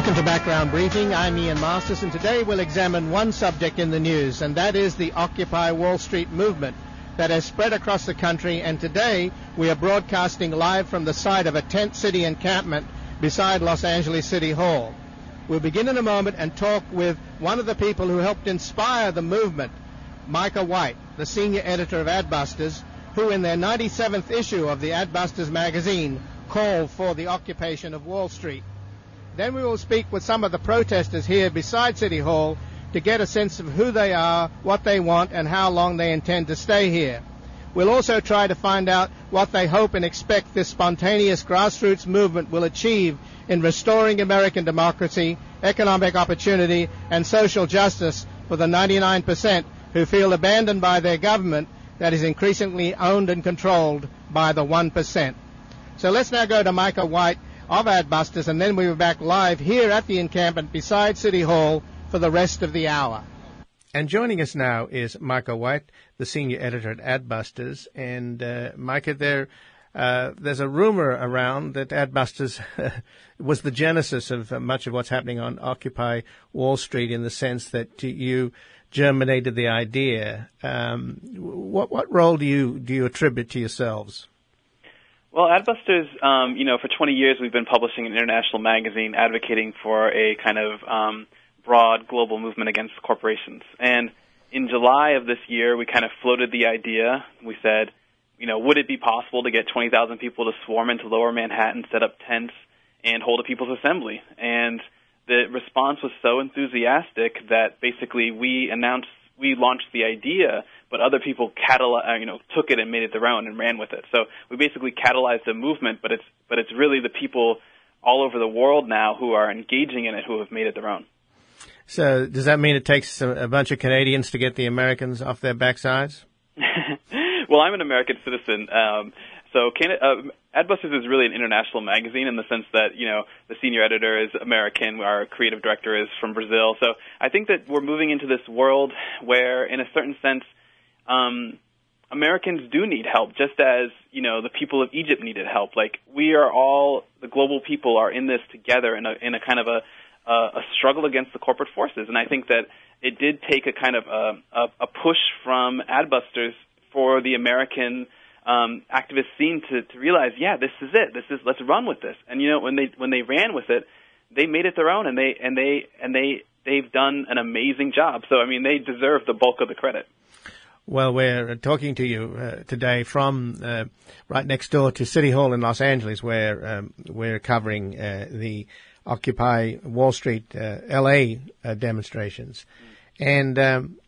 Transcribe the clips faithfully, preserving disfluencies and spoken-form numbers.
Welcome to Background Briefing. I'm Ian Masters, and today we'll examine one subject in the news, and that is the Occupy Wall Street movement that has spread across the country. And today we are broadcasting live from the site of a tent city encampment beside Los Angeles City Hall. We'll begin in a moment and talk with one of the people who helped inspire the movement, Micah White, the senior editor of Adbusters, who in their ninety-seventh issue of the Adbusters magazine called for the occupation of Wall Street. Then we will speak with some of the protesters here beside City Hall to get a sense of who they are, what they want, and how long they intend to stay here. We'll also try to find out what they hope and expect this spontaneous grassroots movement will achieve in restoring American democracy, economic opportunity, and social justice for the ninety-nine percent who feel abandoned by their government that is increasingly owned and controlled by the one percent. So let's now go to Micah White of Adbusters, and then we'll be back live here at the encampment beside City Hall for the rest of the hour. And joining us now is Micah White, the senior editor at Adbusters. And uh, Micah, there, uh, there's a rumor around that Adbusters was the genesis of uh, much of what's happening on Occupy Wall Street, in the sense that you germinated the idea. Um, what what role do you do you attribute to yourselves? Well, Adbusters, um, you know, for twenty years we've been publishing an international magazine advocating for a kind of um, broad global movement against corporations. And in July of this year, we kind of floated the idea. We said, you know, would it be possible to get twenty thousand people to swarm into Lower Manhattan, set up tents, and hold a people's assembly? And the response was so enthusiastic that basically we announced, we launched the idea, but other people catalyzed, you know, took it and made it their own and ran with it. So we basically catalyzed a movement, but it's but it's really the people all over the world now who are engaging in it who have made it their own. So does that mean it takes a, a bunch of Canadians to get the Americans off their backsides? Well, I'm an American citizen. Um, so Canada, uh, Adbusters is really an international magazine in the sense that, you know, the senior editor is American, our creative director is from Brazil. So I think that we're moving into this world where, in a certain sense, um, Americans do need help, just as, you know, the people of Egypt needed help. Like, we are all, the global people are in this together in a, in a kind of a, a struggle against the corporate forces. And I think that it did take a kind of a, a, a push from Adbusters for the American um, activist scene to, to realize, yeah, this is it. This is, let's run with this. And, you know, when they when they ran with it, they made it their own, and they and they and they they've done an amazing job. So, I mean, they deserve the bulk of the credit. Well, we're talking to you uh, today from uh, right next door to City Hall in Los Angeles, where um, we're covering uh, the Occupy Wall Street uh, L A uh, demonstrations. And um,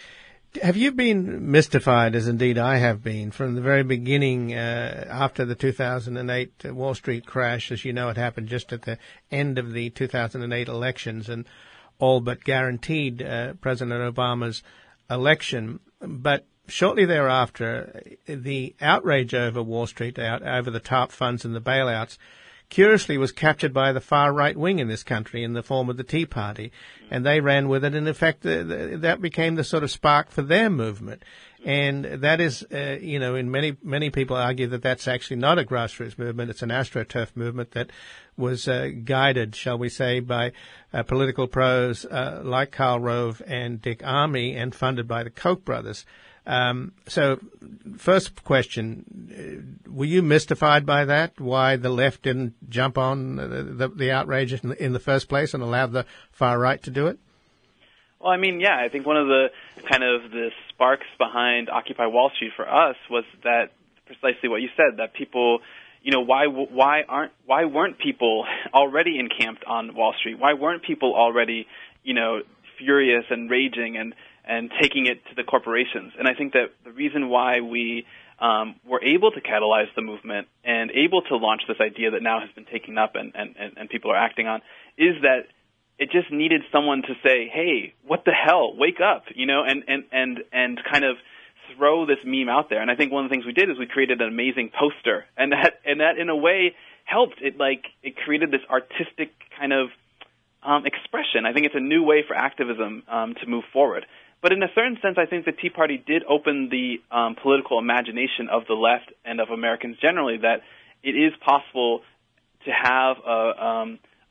have you been mystified, as indeed I have been, from the very beginning uh, after the two thousand eight Wall Street crash? As you know, it happened just at the end of the two thousand eight elections and all but guaranteed uh, President Obama's election. But shortly thereafter, the outrage over Wall Street, out, over the TARP funds and the bailouts, curiously was captured by the far right wing in this country in the form of the Tea Party, and they ran with it. And in fact, the, the, that became the sort of spark for their movement. And that is, uh, you know, in many many people argue that that's actually not a grassroots movement; it's an AstroTurf movement that was uh, guided, shall we say, by uh, political pros uh, like Karl Rove and Dick Armey, and funded by the Koch brothers. Um, so, first question, uh, were you mystified by that? Why the left didn't jump on the, the, the outrage in the, in the first place and allow the far right to do it? Well, I mean, yeah, I think one of the kind of the sparks behind Occupy Wall Street for us was that precisely what you said, that people, you know, why why aren't why weren't people already encamped on Wall Street? Why weren't people already, you know, furious and raging and and taking it to the corporations? And I think that the reason why we um, were able to catalyze the movement and able to launch this idea that now has been taken up and, and, and people are acting on is that it just needed someone to say, hey, what the hell, wake up, you know, and, and, and, and kind of throw this meme out there. And I think one of the things we did is we created an amazing poster, and that, and that in a way helped. It, like, it created this artistic kind of um, expression. I think it's a new way for activism um, to move forward. But in a certain sense, I think the Tea Party did open the um, political imagination of the left and of Americans generally that it is possible to have a, um,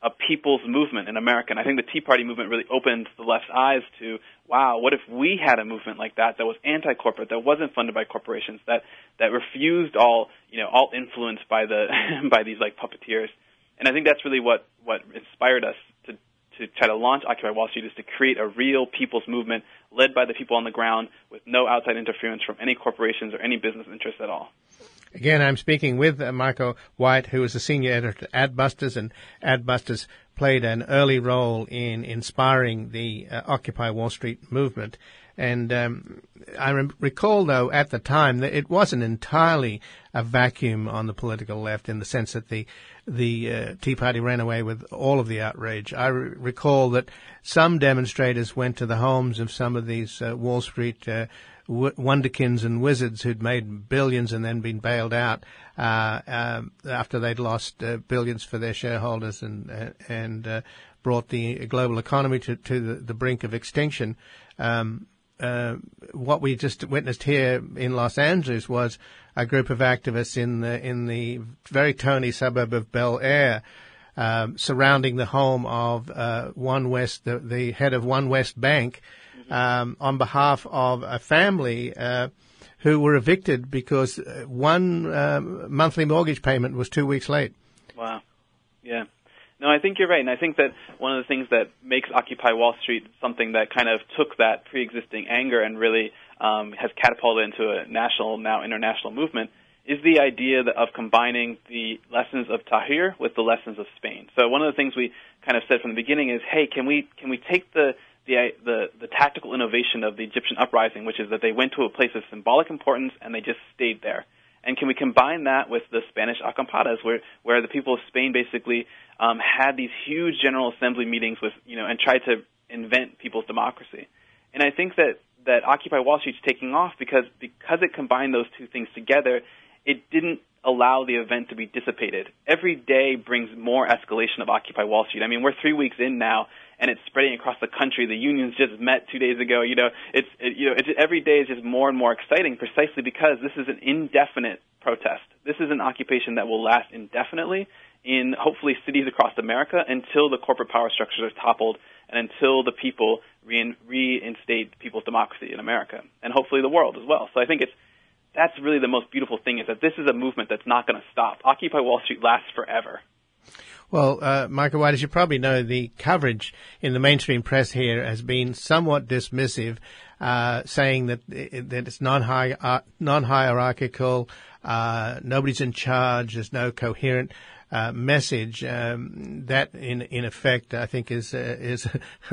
a people's movement in America. And I think the Tea Party movement really opened the left's eyes to, wow, what if we had a movement like that that was anti-corporate, that wasn't funded by corporations, that that refused all, you know, all influence by the by these like puppeteers. And I think that's really what what inspired us to to try to launch Occupy Wall Street, is to create a real people's movement led by the people on the ground with no outside interference from any corporations or any business interests at all. Again, I'm speaking with uh, Michael White, who is a senior editor at Adbusters, and Adbusters played an early role in inspiring the uh, Occupy Wall Street movement. And um, I re- recall, though, at the time that it wasn't entirely a vacuum on the political left, in the sense that the the uh, Tea Party ran away with all of the outrage. I re- recall that some demonstrators went to the homes of some of these uh, Wall Street uh, w- wonderkins and wizards who'd made billions and then been bailed out uh, um, after they'd lost uh, billions for their shareholders and uh, and uh, brought the global economy to, to the, the brink of extinction. Um, Uh, what we just witnessed here in Los Angeles was a group of activists in the in the very tony suburb of Bel Air, um, surrounding the home of uh, One West, the, the head of One West Bank, um, on behalf of a family uh, who were evicted because one uh, monthly mortgage payment was two weeks late. Wow. Yeah. No, I think you're right, and I think that one of the things that makes Occupy Wall Street something that kind of took that pre-existing anger and really um, has catapulted into a national, now international movement is the idea that of combining the lessons of Tahrir with the lessons of Spain. So one of the things we kind of said from the beginning is, hey, can we can we take the the the, the tactical innovation of the Egyptian uprising, which is that they went to a place of symbolic importance and they just stayed there. And can we combine that with the Spanish acampadas, where, where the people of Spain basically um, had these huge General Assembly meetings with, you know, and tried to invent people's democracy. And I think that, that Occupy Wall Street's taking off because because it combined those two things together, it didn't allow the event to be dissipated. Every day brings more escalation of Occupy Wall Street. I mean, we're three weeks in now, and it's spreading across the country. The unions just met two days ago. You know, it's it, you know, it's, every day is just more and more exciting, precisely because this is an indefinite protest. This is an occupation that will last indefinitely in hopefully cities across America until the corporate power structures are toppled and until the people rein, reinstate people's democracy in America and hopefully the world as well. So I think it's that's really the most beautiful thing, is that this is a movement that's not going to stop. Occupy Wall Street lasts forever. Well, uh, Michael White, as you probably know, the coverage in the mainstream press here has been somewhat dismissive, uh, saying that that it's non-hi- uh, non-hierarchical, uh, nobody's in charge, there's no coherent uh, message. Um, that, in in effect, I think is uh, is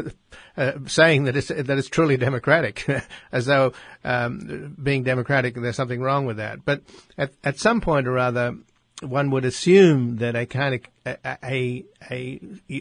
uh, saying that it's that it's truly democratic, as though um, being democratic, there's something wrong with that. But at at some point or other, one would assume that a kind of a, a, a,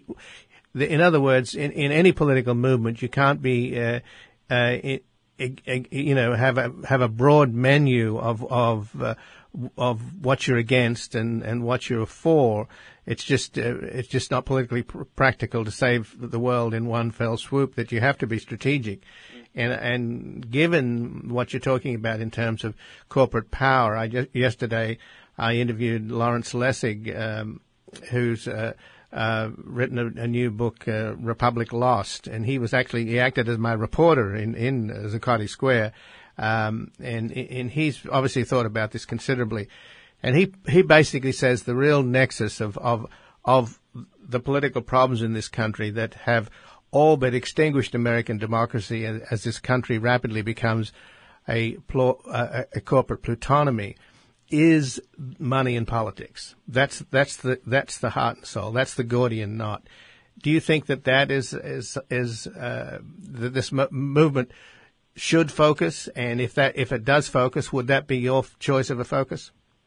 a in other words, in, in any political movement, you can't be, uh, uh, it, it, you know, have a have a broad menu of of uh, of what you're against and, and what you're for. It's just uh, it's just not politically pr- practical to save the world in one fell swoop. That you have to be strategic. And, and given what you're talking about in terms of corporate power, I just, yesterday I interviewed Lawrence Lessig, um, who's uh, uh, written a, a new book, uh, Republic Lost, and he was actually he acted as my reporter in in Zuccotti Square, um, and and he's obviously thought about this considerably, and he he basically says the real nexus of of of the political problems in this country that have all but extinguished American democracy as, as this country rapidly becomes a, a, a corporate plutonomy is money and politics. That's that's the that's the heart and soul. That's the Gordian knot. Do you think that that is is is uh, that this mo- movement should focus? And if that if it does focus, would that be your choice of a focus?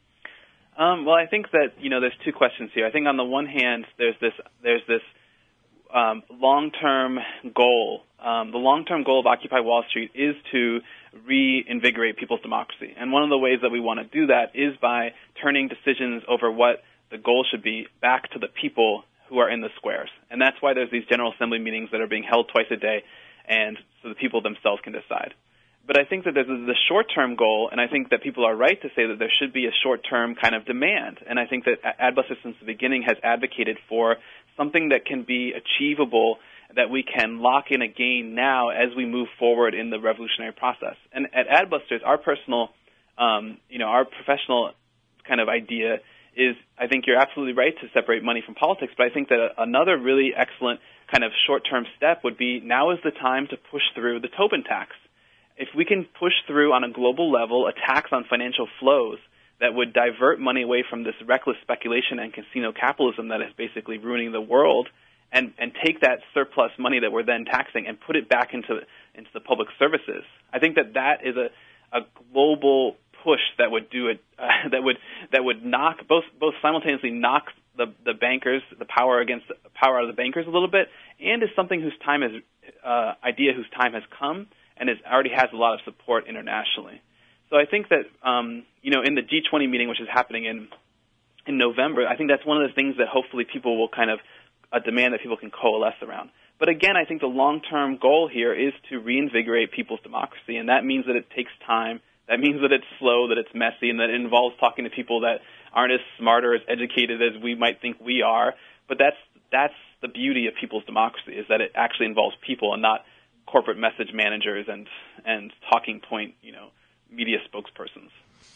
Um, well, I think that you know there's two questions here. I think on the one hand, there's this there's this um, long-term goal. Um, the long-term goal of Occupy Wall Street is to reinvigorate people's democracy. And one of the ways that we want to do that is by turning decisions over what the goal should be back to the people who are in the squares. And that's why there's these General Assembly meetings that are being held twice a day, and so the people themselves can decide. But I think that there's the short-term goal, and I think that people are right to say that there should be a short-term kind of demand. And I think that Adbusters since the beginning has advocated for something that can be achievable, that we can lock in a gain now as we move forward in the revolutionary process. And at Adbusters, our personal, um, you know, our professional kind of idea is, I think you're absolutely right to separate money from politics, but I think that another really excellent kind of short-term step would be, now is the time to push through the Tobin tax. If we can push through on a global level a tax on financial flows that would divert money away from this reckless speculation and casino capitalism that is basically ruining the world, and, and take that surplus money that we're then taxing and put it back into into the public services. I think that that is a, a global push that would do it, uh, that would that would knock both both simultaneously knock the the bankers, the power against the power of the bankers a little bit, and is something whose time is uh, idea whose time has come and is already has a lot of support internationally. So I think that um, you know, in the G twenty meeting, which is happening in in November, I think that's one of the things that hopefully people will kind of a demand that people can coalesce around. But again, I think the long-term goal here is to reinvigorate people's democracy, and that means that it takes time. That means that it's slow, that it's messy, and that it involves talking to people that aren't as smart or as educated as we might think we are. But that's that's the beauty of people's democracy, is that it actually involves people and not corporate message managers and and talking point, you know, media spokespersons.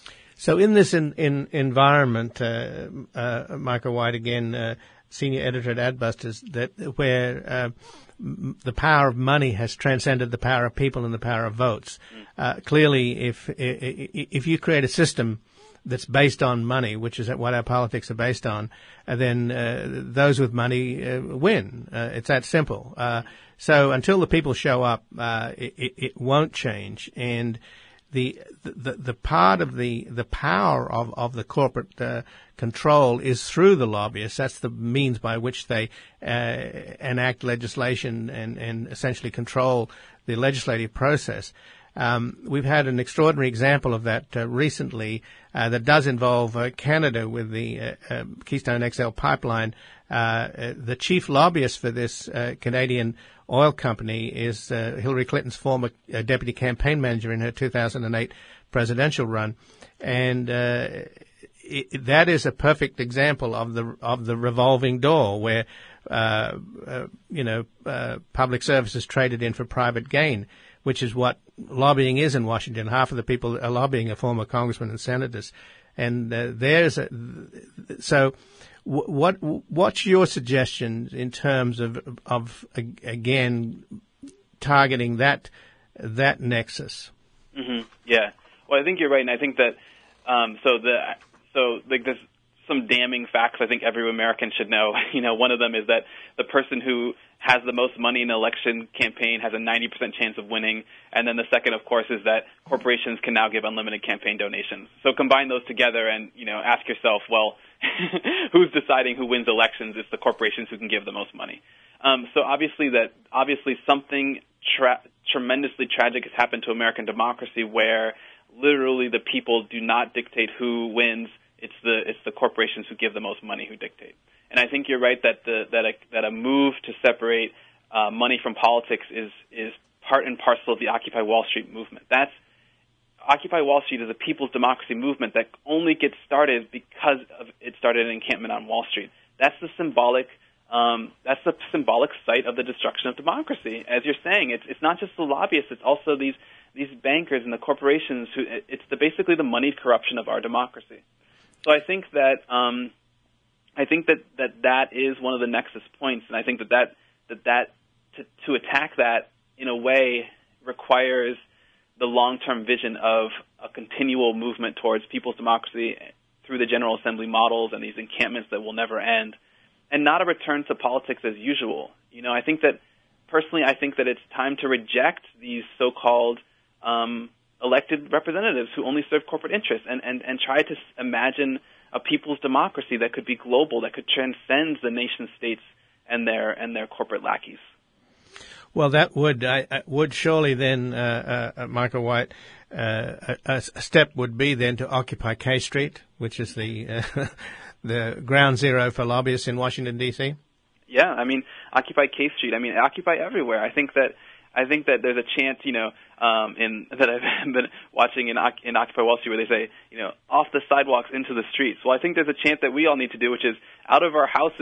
So in this in, in environment, uh, uh, Michael White, again, uh, senior editor at Adbusters, that where uh, m- the power of money has transcended the power of people and the power of votes. Uh, clearly, if if you create a system that's based on money, which is what our politics are based on, uh, then uh, those with money uh, win. Uh, it's that simple. Uh, so until the people show up, uh, it, it won't change. And the the the part of the the power of of the corporate uh, control is through the lobbyists. That's the means by which they uh, enact legislation and and essentially control the legislative process. Um, we've had an extraordinary example of that uh, recently uh, that does involve uh, Canada with the uh, uh, Keystone X L pipeline. Uh, uh, the chief lobbyist for this uh, Canadian oil company is uh, Hillary Clinton's former uh, deputy campaign manager in her two thousand eight presidential run, and uh, it, that is a perfect example of the of the revolving door where uh, uh, you know uh, public services traded in for private gain, which is what lobbying is in Washington. Half of the people are lobbying are former congressmen and senators, and uh, there's a, so. What what's your suggestion in terms of of again targeting that that nexus? Mm-hmm. Yeah, well, I think you're right, and I think that um, so the so like there's some damning facts I think every American should know. You know, one of them is that the person who has the most money in an election campaign has a ninety percent chance of winning, and then the second, of course, is that corporations can now give unlimited campaign donations. So combine those together, and you know, ask yourself, well, who's deciding who wins elections? It's the corporations who can give the most money. Um, so obviously, that obviously something tra- tremendously tragic has happened to American democracy, where literally the people do not dictate who wins. It's the it's the corporations who give the most money who dictate. And I think you're right that the that a, that a move to separate uh, money from politics is is part and parcel of the Occupy Wall Street movement. That's Occupy Wall Street is a people's democracy movement that only gets started because of it started an encampment on Wall Street. That's the symbolic um, that's the symbolic site of the destruction of democracy. As you're saying, it's it's not just the lobbyists; it's also these these bankers and the corporations who it's the basically the moneyed corruption of our democracy. So I think that um, I think that, that that is one of the nexus points, and I think that that that, that to, to attack that in a way requires the long-term vision of a continual movement towards people's democracy through the General Assembly models and these encampments that will never end, and not a return to politics as usual. You know, I think that personally, I think that it's time to reject these so-called um, elected representatives who only serve corporate interests, and, and, and try to imagine a people's democracy that could be global, that could transcend the nation states and their and their corporate lackeys. Well, that would I, I would surely then, uh, uh, Michael White, uh, a, a step would be then to occupy K Street, which is the uh, the ground zero for lobbyists in Washington D C. Yeah, I mean, occupy K Street. I mean, occupy everywhere. I think that. I think that there's a chant, you know, um, in that I've been watching in, in Occupy Wall Street where they say, you know, off the sidewalks into the streets. Well, I think there's a chant that we all need to do, which is out of our houses,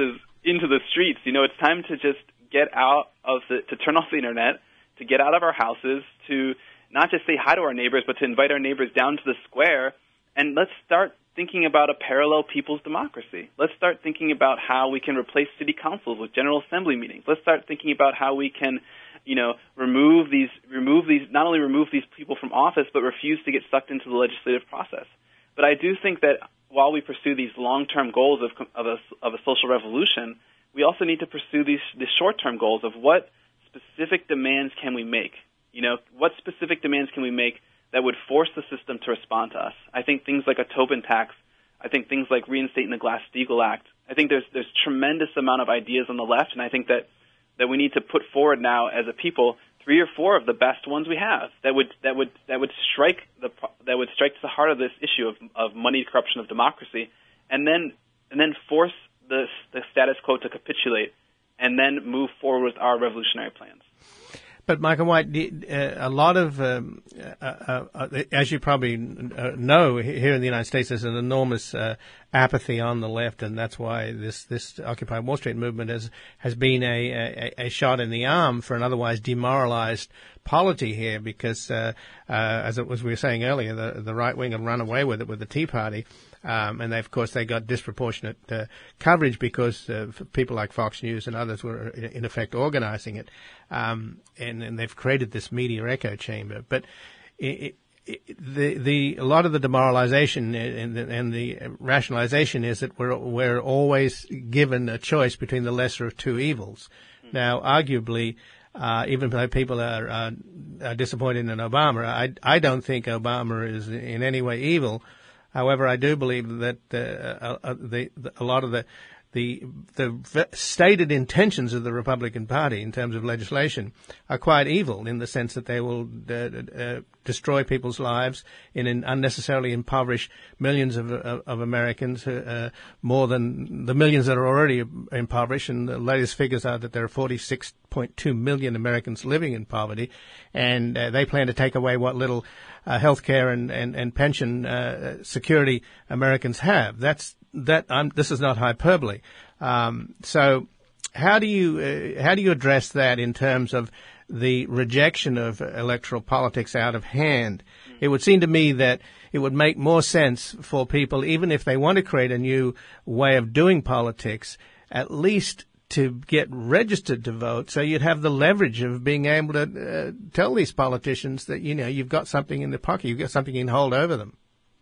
into the streets. You know, it's time to just get out of the, to turn off the internet, to get out of our houses, to not just say hi to our neighbors, but to invite our neighbors down to the square, and let's start thinking about a parallel people's democracy. Let's start thinking about how we can replace city councils with General Assembly meetings. Let's start thinking about how we can, you know, remove these, remove these, not only remove these people from office, but refuse to get sucked into the legislative process. But I do think that while we pursue these long-term goals of, of, a, of a social revolution, we also need to pursue these, these short-term goals of what specific demands can we make. You know, what specific demands can we make that would force the system to respond to us? I think things like a Tobin tax, I think things like reinstating the Glass-Steagall Act. I think there's there's tremendous amount of ideas on the left, and I think that, that we need to put forward now as a people three or four of the best ones we have that would that would that would strike the that would strike to the heart of this issue of, of money, corruption, of democracy, and then and then force the the status quo to capitulate, and then move forward with our revolutionary plans. But Michael White, uh, a lot of, um, uh, uh, uh, as you probably uh, know, here in the United States, there's an enormous uh, apathy on the left, and that's why this this Occupy Wall Street movement has has been a, a, a shot in the arm for an otherwise demoralized polity here, because uh, uh, as it was we were saying earlier, the the right wing had run away with it with the Tea Party. Um, and they, of course, they got disproportionate uh, coverage because uh, people like Fox News and others were, in effect, organizing it. Um, and, and they've created this media echo chamber. But it, it, the, the, a lot of the demoralization and the, and the rationalization is that we're, we're always given a choice between the lesser of two evils. Mm-hmm. Now, arguably, uh, even though people are, uh, are disappointed in Obama, I, I don't think Obama is in any way evil. However, I do believe that uh, uh, the, the, a lot of the, the the stated intentions of the Republican Party in terms of legislation are quite evil, in the sense that they will uh, uh, destroy people's lives and in unnecessarily impoverish millions of, of, of Americans, uh, more than the millions that are already impoverished. And the latest figures are that there are forty-six point two million Americans living in poverty, and uh, they plan to take away what little Uh, health care and, and, and pension uh, security Americans have. That's that. I'm, this is not hyperbole. Um, so, how do you uh, how do you address that in terms of the rejection of electoral politics out of hand? Mm-hmm. It would seem to me that it would make more sense for people, even if they want to create a new way of doing politics, at least to get registered to vote, so you'd have the leverage of being able to uh, tell these politicians that, you know, you've got something in the pocket, you've got something you can hold over them.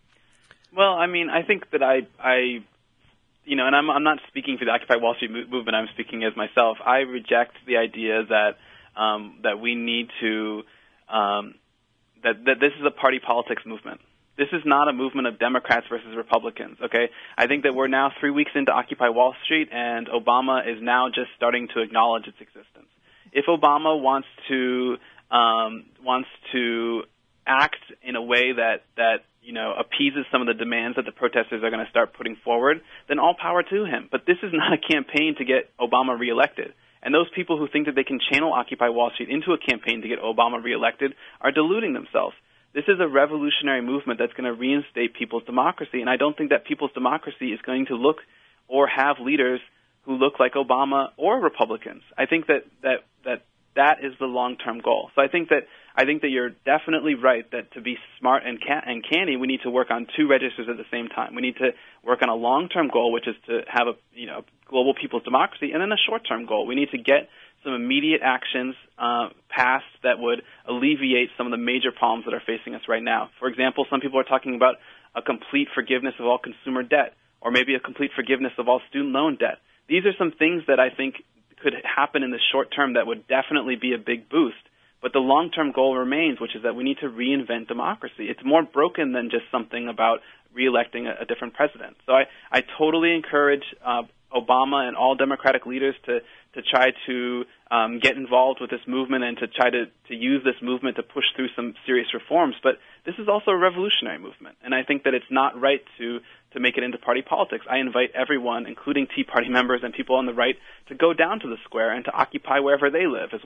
Well, I mean, I think that I, I you know, and I'm, I'm not speaking for the Occupy Wall Street movement, I'm speaking as myself. I reject the idea that um, that we need to, um, that, that this is a party politics movement. This is not a movement of Democrats versus Republicans, okay? I think that we're now three weeks into Occupy Wall Street, and Obama is now just starting to acknowledge its existence. If Obama wants to um, wants to act in a way that, that you know, appeases some of the demands that the protesters are going to start putting forward, then all power to him. But this is not a campaign to get Obama reelected. And those people who think that they can channel Occupy Wall Street into a campaign to get Obama reelected are deluding themselves. This is a revolutionary movement that's going to reinstate people's democracy, and I don't think that people's democracy is going to look or have leaders who look like Obama or Republicans. I think that that that, that is the long-term goal. So I think that I think that you're definitely right that to be smart and can- and canny, we need to work on two registers at the same time. We need to work on a long-term goal, which is to have a you know global people's democracy, and then a short-term goal. We need to get some immediate actions uh, passed that would alleviate some of the major problems that are facing us right now. For example, some people are talking about a complete forgiveness of all consumer debt, or maybe a complete forgiveness of all student loan debt. These are some things that I think could happen in the short term that would definitely be a big boost. But the long-term goal remains, which is that we need to reinvent democracy. It's more broken than just something about reelecting a, a different president. So I, I totally encourage uh, Obama and all Democratic leaders to to try to um, get involved with this movement and to try to, to use this movement to push through some serious reforms. But this is also a revolutionary movement, and I think that it's not right to, to make it into party politics. I invite everyone, including Tea Party members and people on the right, to go down to the square and to occupy wherever they live as well.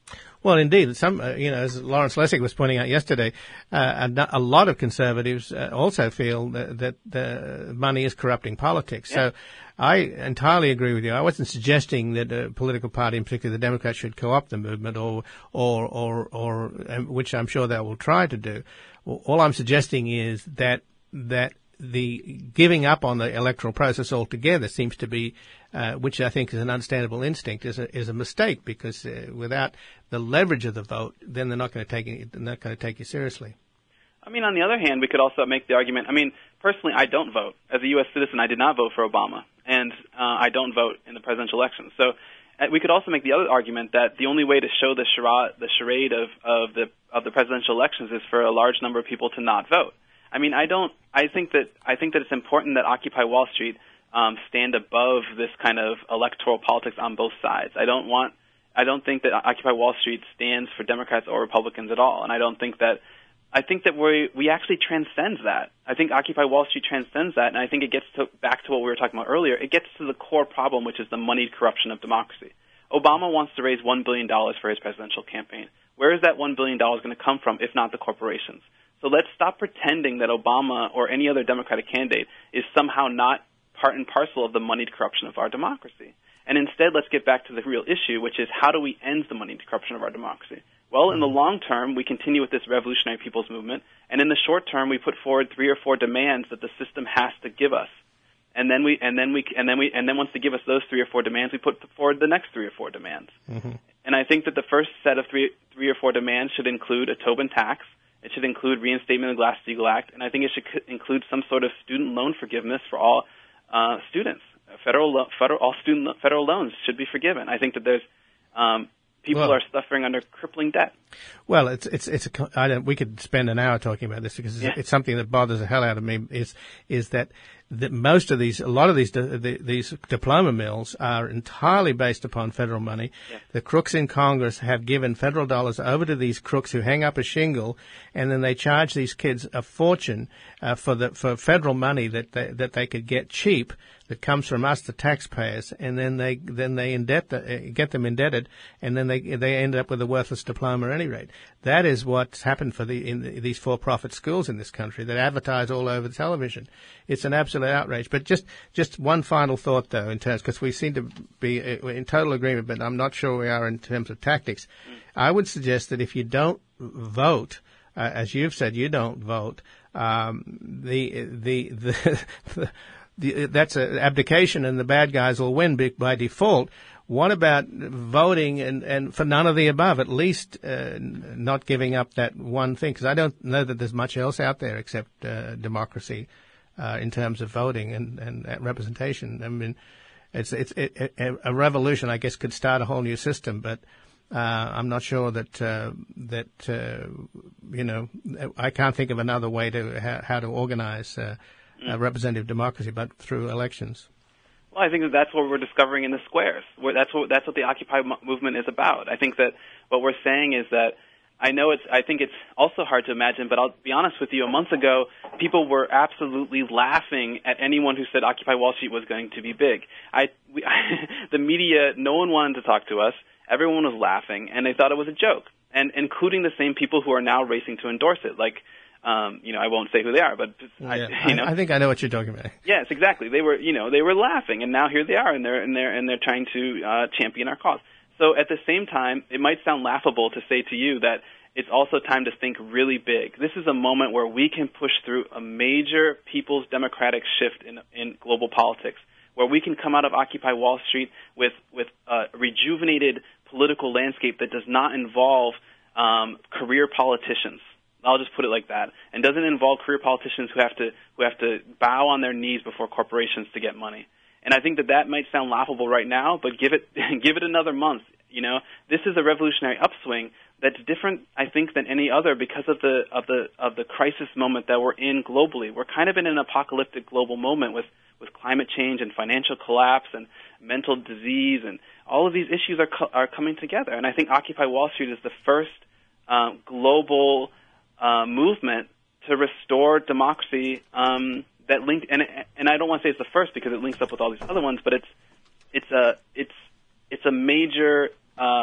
Well, indeed, some uh, you know, as Lawrence Lessig was pointing out yesterday, uh, a, a lot of conservatives uh, also feel that, that the money is corrupting politics. Yeah. So, I entirely agree with you. I wasn't suggesting that a political party, in particular the Democrats, should co-opt the movement, or or or or um, which I'm sure they will try to do. All I'm suggesting is that that the giving up on the electoral process altogether seems to be, uh, which I think is an understandable instinct, is a, is a mistake, because uh, without the leverage of the vote, then they're not going to take it, they're not going to take you seriously. I mean, on the other hand, we could also make the argument. I mean, personally, I don't vote. As a U S citizen, I did not vote for Obama, and uh, I don't vote in the presidential election. So uh, we could also make the other argument that the only way to show the charade, the charade of, of the of the presidential elections is for a large number of people to not vote. I mean, I don't. I think that I think that it's important that Occupy Wall Street um, stand above this kind of electoral politics on both sides. I don't want. I don't think that Occupy Wall Street stands for Democrats or Republicans at all, and I don't think that. I think that we we actually transcend that. I think Occupy Wall Street transcends that, and I think it gets to, back to what we were talking about earlier. It gets to the core problem, which is the moneyed corruption of democracy. Obama wants to raise one billion dollars for his presidential campaign. Where is that one billion dollars going to come from, if not the corporations? So let's stop pretending that Obama or any other Democratic candidate is somehow not part and parcel of the moneyed corruption of our democracy. And instead, let's get back to the real issue, which is how do we end the moneyed corruption of our democracy? Well, in the long term, we continue with this revolutionary people's movement, and in the short term, we put forward three or four demands that the system has to give us. And then we, and then we, and then we, and then once they give us those three or four demands, we put forward the next three or four demands. Mm-hmm. And I think that the first set of three, three or four demands should include a Tobin tax. It should include reinstatement of the Glass-Steagall Act, and I think it should include some sort of student loan forgiveness for all uh, students. Federal, lo- federal, all student lo- federal loans should be forgiven. I think that there's um, people well, are suffering under crippling debt. Well, it's it's it's a. I don't, we could spend an hour talking about this, because it's, yeah. it's something that bothers the hell out of me. Is is that that most of these, a lot of these the, these diploma mills are entirely based upon federal money. Yeah. The crooks in Congress have given federal dollars over to these crooks who hang up a shingle, and then they charge these kids a fortune uh, for the for federal money that they, that they could get cheap, that comes from us, the taxpayers, and then they then they indebt the, get them indebted, and then they they end up with a worthless diploma at any rate. That is what's happened for the in the, these for-profit schools in this country that advertise all over the television. It's an absolute outrage. But just just one final thought, though, in terms, because we seem to be in total agreement, but I'm not sure we are in terms of tactics. I would suggest that if you don't vote, uh, as you've said, you don't vote, um, the the the, the The, that's an abdication, and the bad guys will win by default. What about voting and, and for none of the above, at least uh, not giving up that one thing? Because I don't know that there's much else out there except uh, democracy uh, in terms of voting and, and representation. I mean, it's it's it, it, a revolution, I guess, could start a whole new system, but uh, I'm not sure that uh, that uh, you know I can't think of another way to how, how to organize Uh, Uh, representative democracy, but through elections. Well, I think that that's what we're discovering in the squares. Where that's what that's what the Occupy mo- movement is about. I think that what we're saying is that I know it's. I think it's also hard to imagine, but I'll be honest with you. A month ago, people were absolutely laughing at anyone who said Occupy Wall Street was going to be big. I, we, I the media, no one wanted to talk to us. Everyone was laughing, and they thought it was a joke, and including the same people who are now racing to endorse it, like. Um, you know, I won't say who they are, but I, yeah, you know, I, I think I know what you're talking about. Yes, exactly. They were, you know, they were laughing, and now here they are, and they're and they're and they're trying to uh, champion our cause. So at the same time, it might sound laughable to say to you that it's also time to think really big. This is a moment where we can push through a major people's democratic shift in in global politics, where we can come out of Occupy Wall Street with with a rejuvenated political landscape that does not involve um, career politicians. I'll just put it like that, and doesn't involve career politicians who have to who have to bow on their knees before corporations to get money. And I think that that might sound laughable right now, but give it give it another month. You know, this is a revolutionary upswing that's different, I think, than any other because of the of the of the crisis moment that we're in globally. We're kind of in an apocalyptic global moment with with climate change and financial collapse and mental disease, and all of these issues are co- are coming together. And I think Occupy Wall Street is the first uh, global Uh, movement to restore democracy um, that linked, and and I don't want to say it's the first because it links up with all these other ones, but it's it's a it's it's a major uh,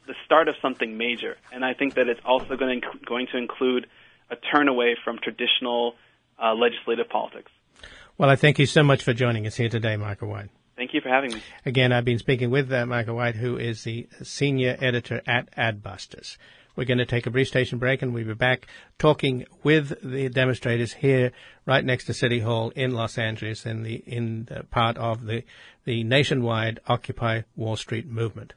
the start of something major. And I think that it's also going to, going to include a turn away from traditional uh, legislative politics. Well, I thank you so much for joining us here today, Michael White. Thank you for having me. Again, I've been speaking with uh, Michael White, who is the senior editor at Adbusters. We're going to take a brief station break, and we'll be back talking with the demonstrators here right next to City Hall in Los Angeles in the in the part of the, the nationwide Occupy Wall Street movement.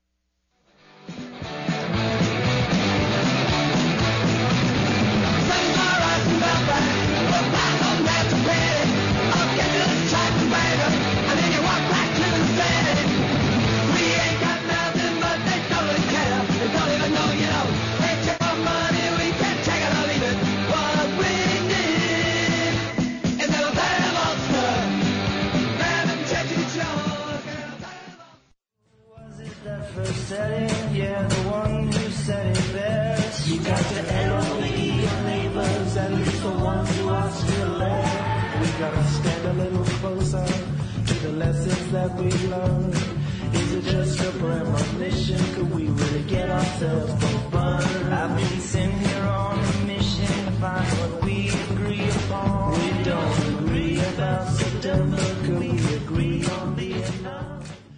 Yeah, the one who said it best. You got to elevate your neighbors, at least the ones who are still there. We gotta stand a little closer to the lessons that we learned. Is it just a premonition? Could we really get ourselves from fun? I've been sent here on a mission to find what we agree upon. We don't agree about September. Could we agree on Vietnam?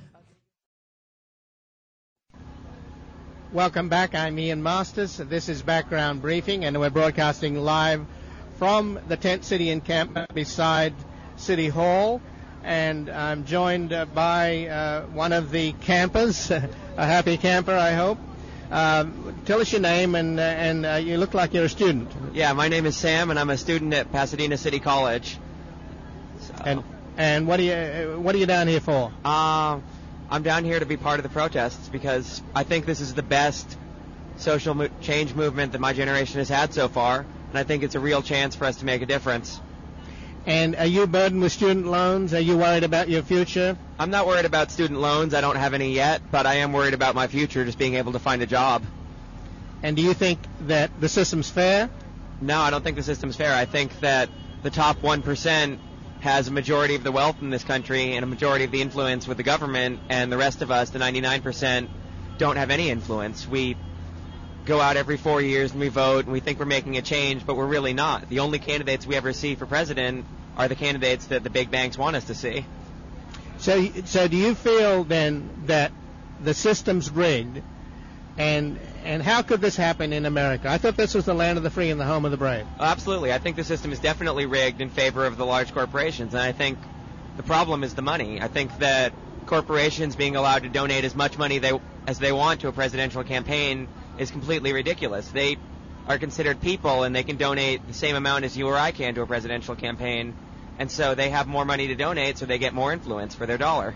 Welcome back. I'm Ian Masters. This is Background Briefing, and we're broadcasting live from the tent city encampment beside City Hall. And I'm joined uh, by uh, one of the campers, a happy camper, I hope. Uh, tell us your name, and uh, and uh, you look like you're a student. Yeah, my name is Sam, and I'm a student at Pasadena City College. So. And and what are you what are you down here for? Um. I'm down here to be part of the protests because I think this is the best social mo- change movement that my generation has had so far, and I think it's a real chance for us to make a difference. And are you burdened with student loans? Are you worried about your future? I'm not worried about student loans. I don't have any yet, but I am worried about my future, just being able to find a job. And do you think that the system's fair? No, I don't think the system's fair. I think that the top one percent has a majority of the wealth in this country and a majority of the influence with the government, and the rest of us, the ninety-nine percent, don't have any influence. We go out every four years and we vote and we think we're making a change, but we're really not. The only candidates we ever see for president are the candidates that the big banks want us to see. So, so do you feel then that the system's rigged, and and how could this happen in America? I thought this was the land of the free and the home of the brave. Absolutely. I think the system is definitely rigged in favor of the large corporations, and I think the problem is the money. I think that corporations being allowed to donate as much money they, as they want to a presidential campaign is completely ridiculous. They are considered people, and they can donate the same amount as you or I can to a presidential campaign, and so they have more money to donate, so they get more influence for their dollar.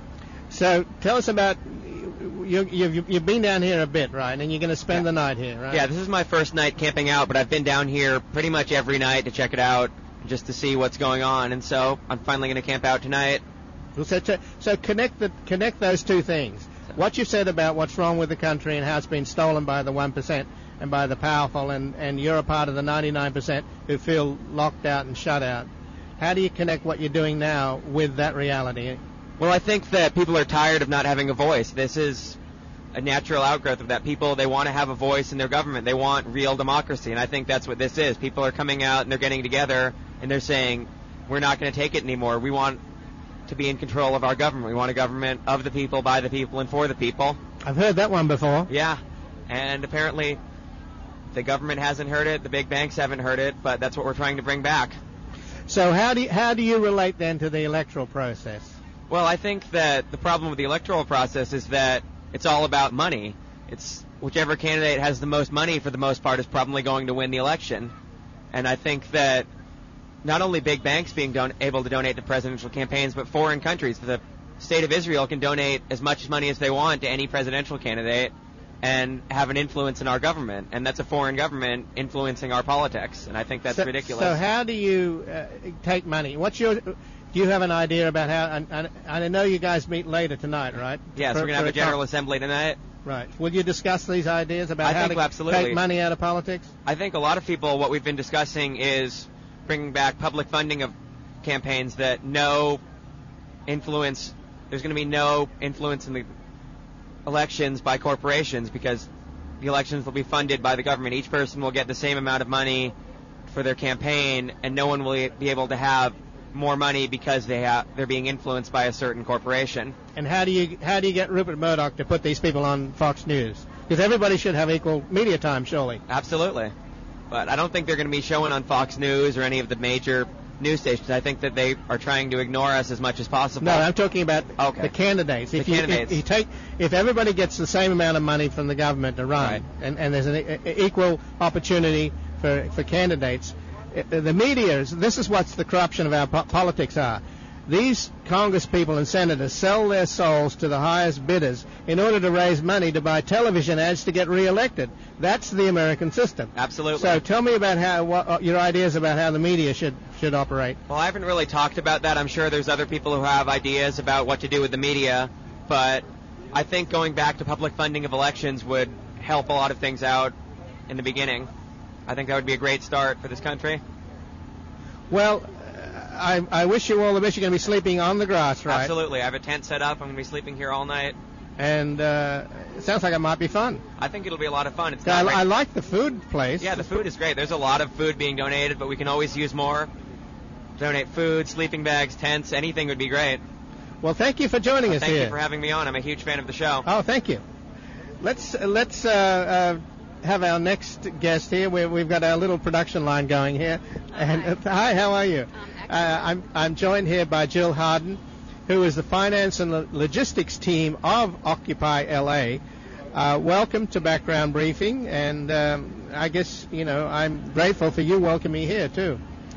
So tell us about, you, you've, you've been down here a bit, right? And you're going to spend yeah. the night here, right? Yeah, this is my first night camping out, but I've been down here pretty much every night to check it out, just to see what's going on. And so I'm finally going to camp out tonight. So, so connect the connect those two things. What you said about what's wrong with the country and how it's been stolen by the one percent and by the powerful, and, and you're a part of the ninety-nine percent who feel locked out and shut out. How do you connect what you're doing now with that reality? Well, I think that people are tired of not having a voice. This is a natural outgrowth of that. People, they want to have a voice in their government. They want real democracy, and I think that's what this is. People are coming out and they're getting together and they're saying, we're not going to take it anymore. We want to be in control of our government. We want a government of the people, by the people, and for the people. I've heard that one before. Yeah, and apparently the government hasn't heard it, the big banks haven't heard it, but that's what we're trying to bring back. So how do you, how do you relate then to the electoral process? Well, I think that the problem with the electoral process is that it's all about money. It's whichever candidate has the most money for the most part is probably going to win the election. And I think that not only big banks being don- able to donate to presidential campaigns, but foreign countries. The state of Israel can donate as much money as they want to any presidential candidate and have an influence in our government. And that's a foreign government influencing our politics. And I think that's so, ridiculous. So how do you uh, take money? What's your... Do you have an idea about how, and, and, and I know you guys meet later tonight, right? Yes, for, we're going to have a general assembly tonight. Right. Will you discuss these ideas about I how think to absolutely. take money out of politics? I think a lot of people, what we've been discussing is bringing back public funding of campaigns that no influence, there's going to be no influence in the elections by corporations because the elections will be funded by the government. Each person will get the same amount of money for their campaign, and no one will be able to have more money because they have, they're being influenced by a certain corporation. And how do you how do you get Rupert Murdoch to put these people on Fox News? Because everybody should have equal media time, surely. Absolutely. But I don't think they're going to be showing on Fox News or any of the major news stations. I think that they are trying to ignore us as much as possible. No, I'm talking about okay. the candidates. If the you, candidates. If, you take, if everybody gets the same amount of money from the government to run, right. and, and there's an e- equal opportunity for, for candidates, the media, this is what the corruption of our po- politics are. These Congress people and senators sell their souls to the highest bidders in order to raise money to buy television ads to get reelected. That's the American system. Absolutely. So tell me about how what, your ideas about how the media should should operate. Well, I haven't really talked about that. I'm sure there's other people who have ideas about what to do with the media, but I think going back to public funding of elections would help a lot of things out in the beginning. I think that would be a great start for this country. Well, I, I wish you all the best. You're going to be sleeping on the grass, right? Absolutely. I have a tent set up. I'm going to be sleeping here all night. And uh, it sounds like it might be fun. I think it'll be a lot of fun. It's I, not I like the food place. Yeah, the food is great. There's a lot of food being donated, but we can always use more. Donate food, sleeping bags, tents, anything would be great. Well, thank you for joining well, us thank here. Thank you for having me on. I'm a huge fan of the show. Oh, thank you. Let's uh, let's uh, uh, have our next guest here. We, we've got our little production line going here. Oh, and hi. uh, hi, how are you? Um, uh, I'm I'm joined here by Jill Harden, who is the finance and lo- logistics team of Occupy L A. Uh, welcome to Background Briefing, and um, I guess you know I'm grateful for you welcoming me here too.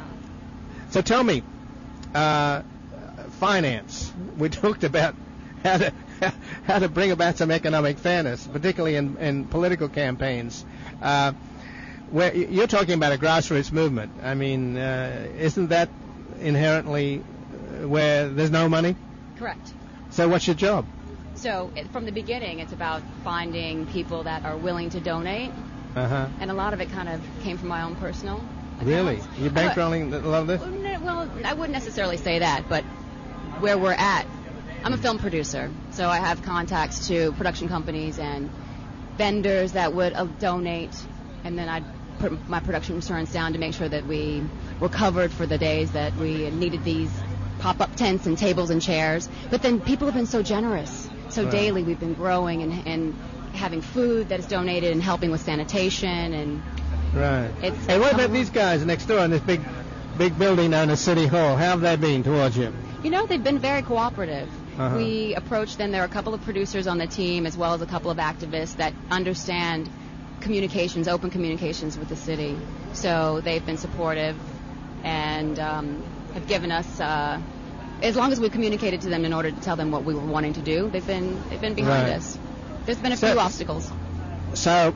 So tell me, uh, finance. We talked about how to how to bring about some economic fairness, particularly in, in political campaigns. Uh, where you're talking about a grassroots movement. I mean, uh, isn't that inherently where there's no money? Correct. So what's your job? So it, from the beginning, it's about finding people that are willing to donate, Uh-huh. and a lot of it kind of came from my own personal accounts. Really? You're I- bankrolling a lot of this? Well, I wouldn't necessarily say that, but where we're at, I'm a film producer, so I have contacts to production companies and vendors that would uh, donate, and then I'd put my production insurance down to make sure that we were covered for the days that we needed these pop-up tents and tables and chairs. But then people have been so generous. So Right. daily we've been growing and, and having food that is donated and helping with sanitation, and Right. It's- Hey, what about um, these guys next door in this big big building known as City Hall? How have they been towards you? you know, they've been very cooperative. Uh-huh. We approached them. There are a couple of producers on the team as well as a couple of activists that understand communications, open communications with the city. So they've been supportive and um, have given us, uh, as long as we communicated to them in order to tell them what we were wanting to do, they've been they've been behind Right. us. There's been a So- few obstacles. So,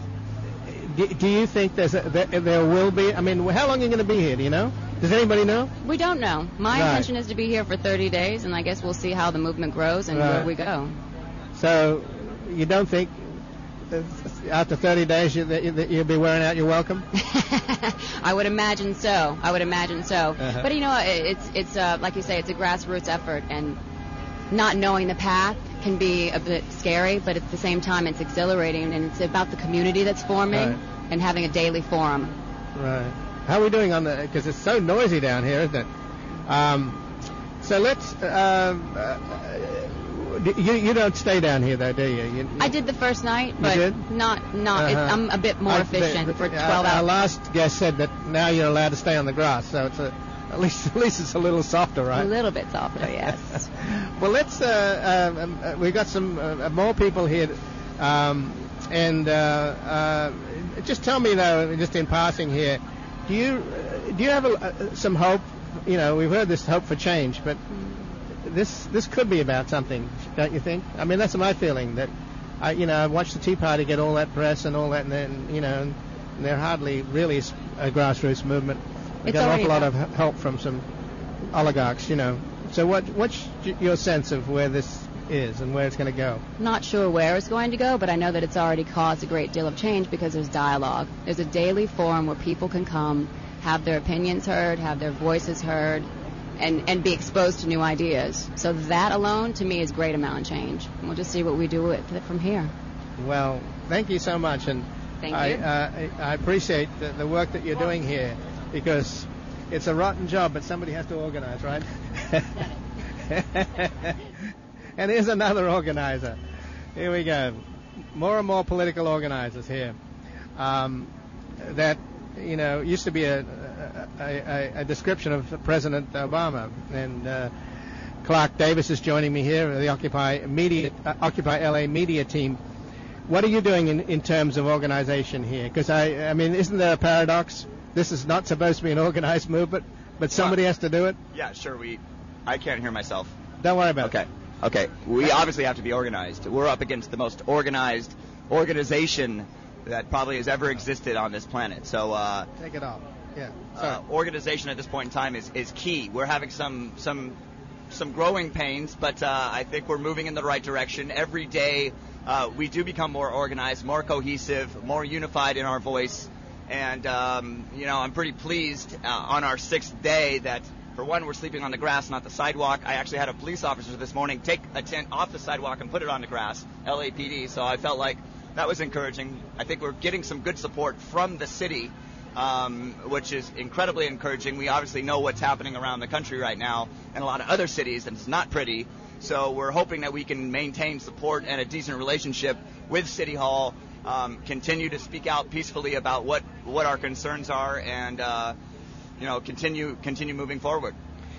do, do you think there's a, there, there will be? I mean, how long are you going to be here? Do you know? Does anybody know? We don't know. My Right. intention is to be here for thirty days, and I guess we'll see how the movement grows and Right. where we go. So, you don't think that after thirty days you, that you, that you'll be wearing out your welcome? I would imagine so. I would imagine so. Uh-huh. But you know, it- it's it's uh, like you say, it's a grassroots effort, and not knowing the path can be a bit scary. But at the same time, it's exhilarating, and it's about the community that's forming Right. and having a daily forum. Right. How are we doing on the? Because it's so noisy down here, isn't it? Um, so let's. Uh, uh, you you don't stay down here though, do you? you I did the first night, but did? not not. It's, Uh-huh. I'm a bit more I- efficient the- for the- twelve our, Our hours. last guest said that now you're allowed to stay on the grass, so it's a, at least at least it's a little softer, right? A little bit softer, yes. Well, let's. Uh, um, um, uh, we've got some uh, more people here, um, and uh, uh, just tell me though, just in passing here, do you uh, do you have a, uh, some hope? You know, we've heard this hope for change, but this this could be about something, don't you think? I mean, that's my feeling. That I, you know, I watched the Tea Party get all that press and all that, and then you know, and they're hardly really a grassroots movement. We It's got an already awful lot of about- h- help from some oligarchs, you know. So what what's y- your sense of where this is and where it's going to go? Not sure where it's going to go, but I know that it's already caused a great deal of change because there's dialogue. There's a daily forum where people can come, have their opinions heard, have their voices heard, and, and be exposed to new ideas. So that alone, to me, is great amount of change. And we'll just see what we do with it from here. Well, thank you so much, and Thank I, you. uh, I appreciate the, the work that you're doing here, because it's a rotten job, but somebody has to organize, right? And here's another organizer. Here we go. More and more political organizers here. Um, that, you know, used to be a, a, a, a description of President Obama. And uh, Clark Davis is joining me here, the Occupy Media, uh, Occupy L A media team. What are you doing in, in terms of organization here? Because, I, I mean, isn't there a paradox? This is not supposed to be an organized movement, but somebody Well, has to do it? Yeah, sure. We, I can't hear myself. Don't worry about Okay. it. Okay. We obviously have to be organized. We're up against the most organized organization that probably has ever existed on this planet. So, uh, Take it off. Yeah. Sorry. uh, organization at this point in time is, is key. We're having some some some growing pains, but uh, I think we're moving in the right direction. Every day uh, we do become more organized, more cohesive, more unified in our voice. And, um, you know, I'm pretty pleased uh, on our sixth day that, for one, we're sleeping on the grass, not the sidewalk. I actually had a police officer this morning take a tent off the sidewalk and put it on the grass, L A P D, so I felt like that was encouraging. I think we're getting some good support from the city, um, which is incredibly encouraging. We obviously know what's happening around the country right now and a lot of other cities, and it's not pretty. So we're hoping that we can maintain support and a decent relationship with City Hall, um, continue to speak out peacefully about what, what our concerns are, and uh, you know, continue continue moving forward.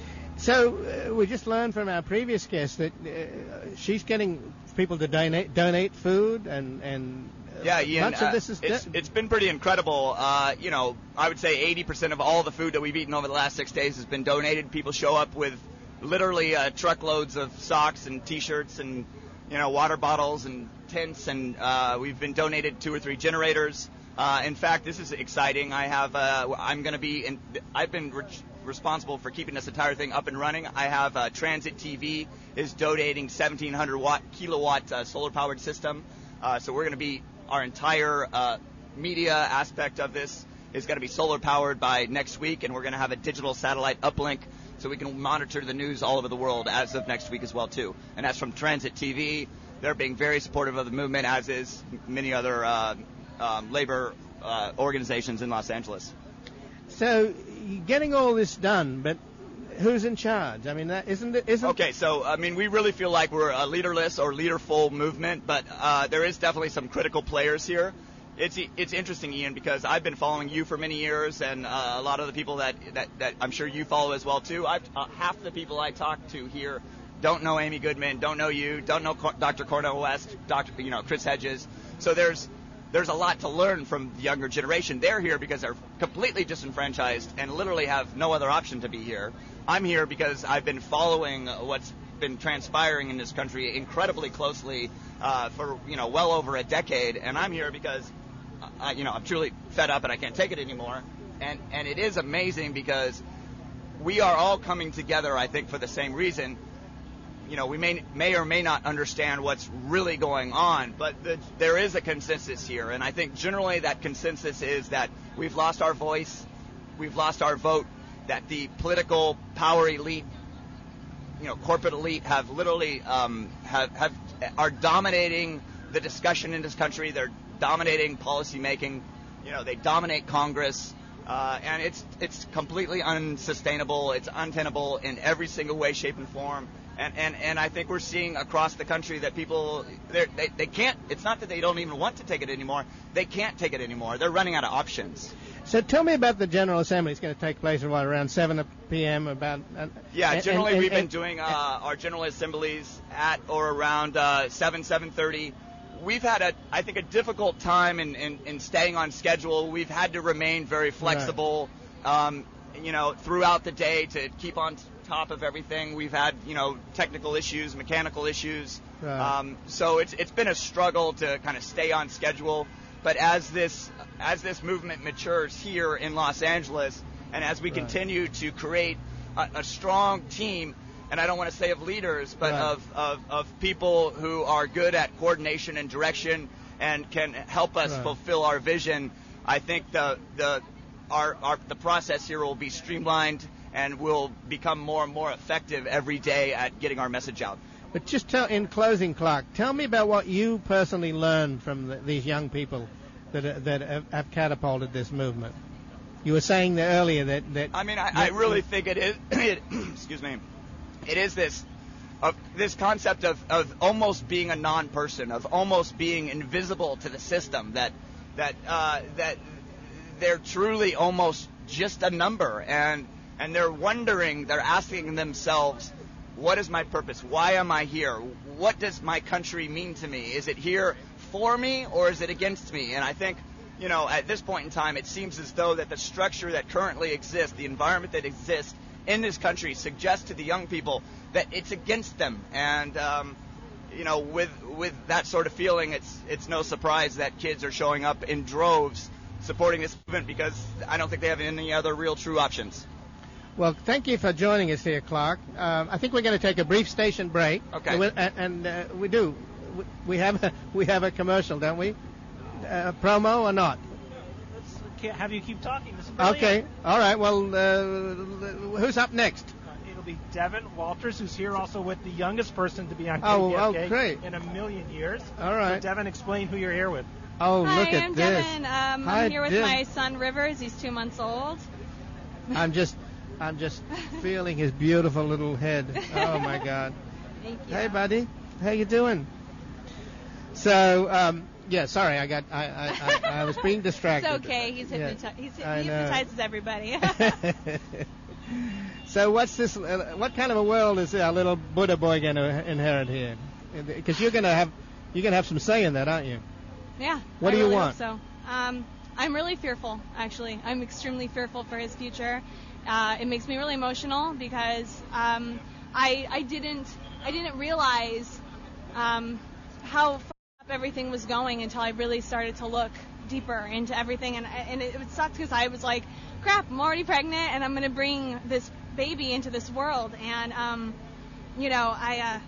So uh, we just learned from our previous guest that uh, she's getting people to donate donate food, and and uh, Yeah, Ian, much uh, of this is it's, do- it's been pretty incredible. Uh, you know, I would say eighty percent of all the food that we've eaten over the last six days has been donated. People show up with literally uh, truckloads of socks and T-shirts and, you know, water bottles and tents, and uh, we've been donated two or three generators. Uh, in fact, this is exciting. I have, uh, I'm going to be, in, I've been re- responsible for keeping this entire thing up and running. I have uh, Transit T V is donating seventeen hundred watt kilowatt uh, solar powered system. Uh, so we're going to be, our entire uh, media aspect of this is going to be solar powered by next week, and we're going to have a digital satellite uplink so we can monitor the news all over the world as of next week as well too. And that's from Transit T V. They're being very supportive of the movement, as is many other uh, um, labor uh, organizations in Los Angeles. So you're getting all this done, but who's in charge? I mean, that isn't it? Isn't Okay, so I mean, we really feel like we're a leaderless or leaderful movement, but uh, there is definitely some critical players here. It's it's interesting, Ian, because I've been following you for many years, and uh, a lot of the people that, that, that I'm sure you follow as well too. I've, uh, half the people I talk to here don't know Amy Goodman, don't know you, don't know Co- Doctor Cornel West, Doctor you know Chris Hedges. So there's there's a lot to learn from the younger generation. They're here because they're completely disenfranchised and literally have no other option to be here. I'm here because I've been following what's been transpiring in this country incredibly closely uh, for you know well over a decade, and I'm here because uh, you know I'm truly fed up and I can't take it anymore. And and it is amazing because we are all coming together, I think, for the same reason. You know, we may may or may not understand what's really going on, but the, there is a consensus here, and I think generally that consensus is that we've lost our voice, we've lost our vote, that the political power elite, you know, corporate elite have literally um, have, have are dominating the discussion in this country. They're dominating policy making. You know, they dominate Congress, uh, and it's it's completely unsustainable. It's untenable in every single way, shape, and form. And, and, and I think we're seeing across the country that people, they they can't, it's not that they don't even want to take it anymore, they can't take it anymore. They're running out of options. So tell me about the General Assembly. It's going to take place at what, around seven p.m. about. Uh, yeah, and, generally and, we've and, been doing uh, our General Assemblies at or around uh, seven, seven thirty. We've had, a, I think, a difficult time in, in, in staying on schedule. We've had to remain very flexible, right. um, you know, throughout the day to keep on top of everything. We've had, you know, technical issues, mechanical issues. Right. Um, so it's it's been a struggle to kind of stay on schedule. But as this as this movement matures here in Los Angeles, and as we right. continue to create a, a strong team, and I don't want to say of leaders, but right. of, of, of people who are good at coordination and direction and can help us right. fulfill our vision, I think the the our, our the process here will be streamlined and we'll become more and more effective every day at getting our message out. But just tell, in closing, Clark, tell me about what you personally learned from the, these young people that uh, that have, have catapulted this movement. You were saying there earlier that, that I mean, I, I really think it is. It, excuse me. It is this, of this concept of, of almost being a non-person, of almost being invisible to the system. That that uh, that they're truly almost just a number, and and they're wondering, they're asking themselves, what is my purpose? Why am I here? What does my country mean to me? Is it here for me or is it against me? And I think, you know, at this point in time, it seems as though that the structure that currently exists, the environment that exists in this country, suggests to the young people that it's against them. And, um, you know, with with that sort of feeling, it's it's no surprise that kids are showing up in droves supporting this movement, because I don't think they have any other real true options. Well, thank you for joining us here, Clark. Um, I think we're going to take a brief station break. Okay. And, and uh, we do. We have a, we have a commercial, don't we? Uh, promo or not? Let's can't have you keep talking. This is brilliant. Okay. All right. Well, uh, who's up next? Uh, it'll be Devin Walters, who's here also with the youngest person to be on K P Oh, F K oh, great. in a million years. All right. So Devin, explain who you're here with. Oh, Hi, look at I'm this. Devin. Um, Hi, I'm here with Dev. my son Rivers. He's two months old. I'm just, I'm just feeling his beautiful little head. Oh my God. Thank you. Hey, buddy. How you doing? So, um, yeah. Sorry, I got, I, I, I, I was being distracted. It's okay. He's Yeah, hypnoti- he's, I he know. hypnotizes everybody. So, what's this? Uh, what kind of a world is our little Buddha boy going to inherit here? Because you're going to have, you're going to have some say in that, aren't you? Yeah. What I do you really want? Hope so. Um, I'm really fearful, actually. I'm extremely fearful for his future. Uh, it makes me really emotional because um, I I didn't I didn't realize um, how f- up everything was going until I really started to look deeper into everything, and and it, it sucked because I was like, crap, I'm already pregnant and I'm going to bring this baby into this world, and um, you know I uh,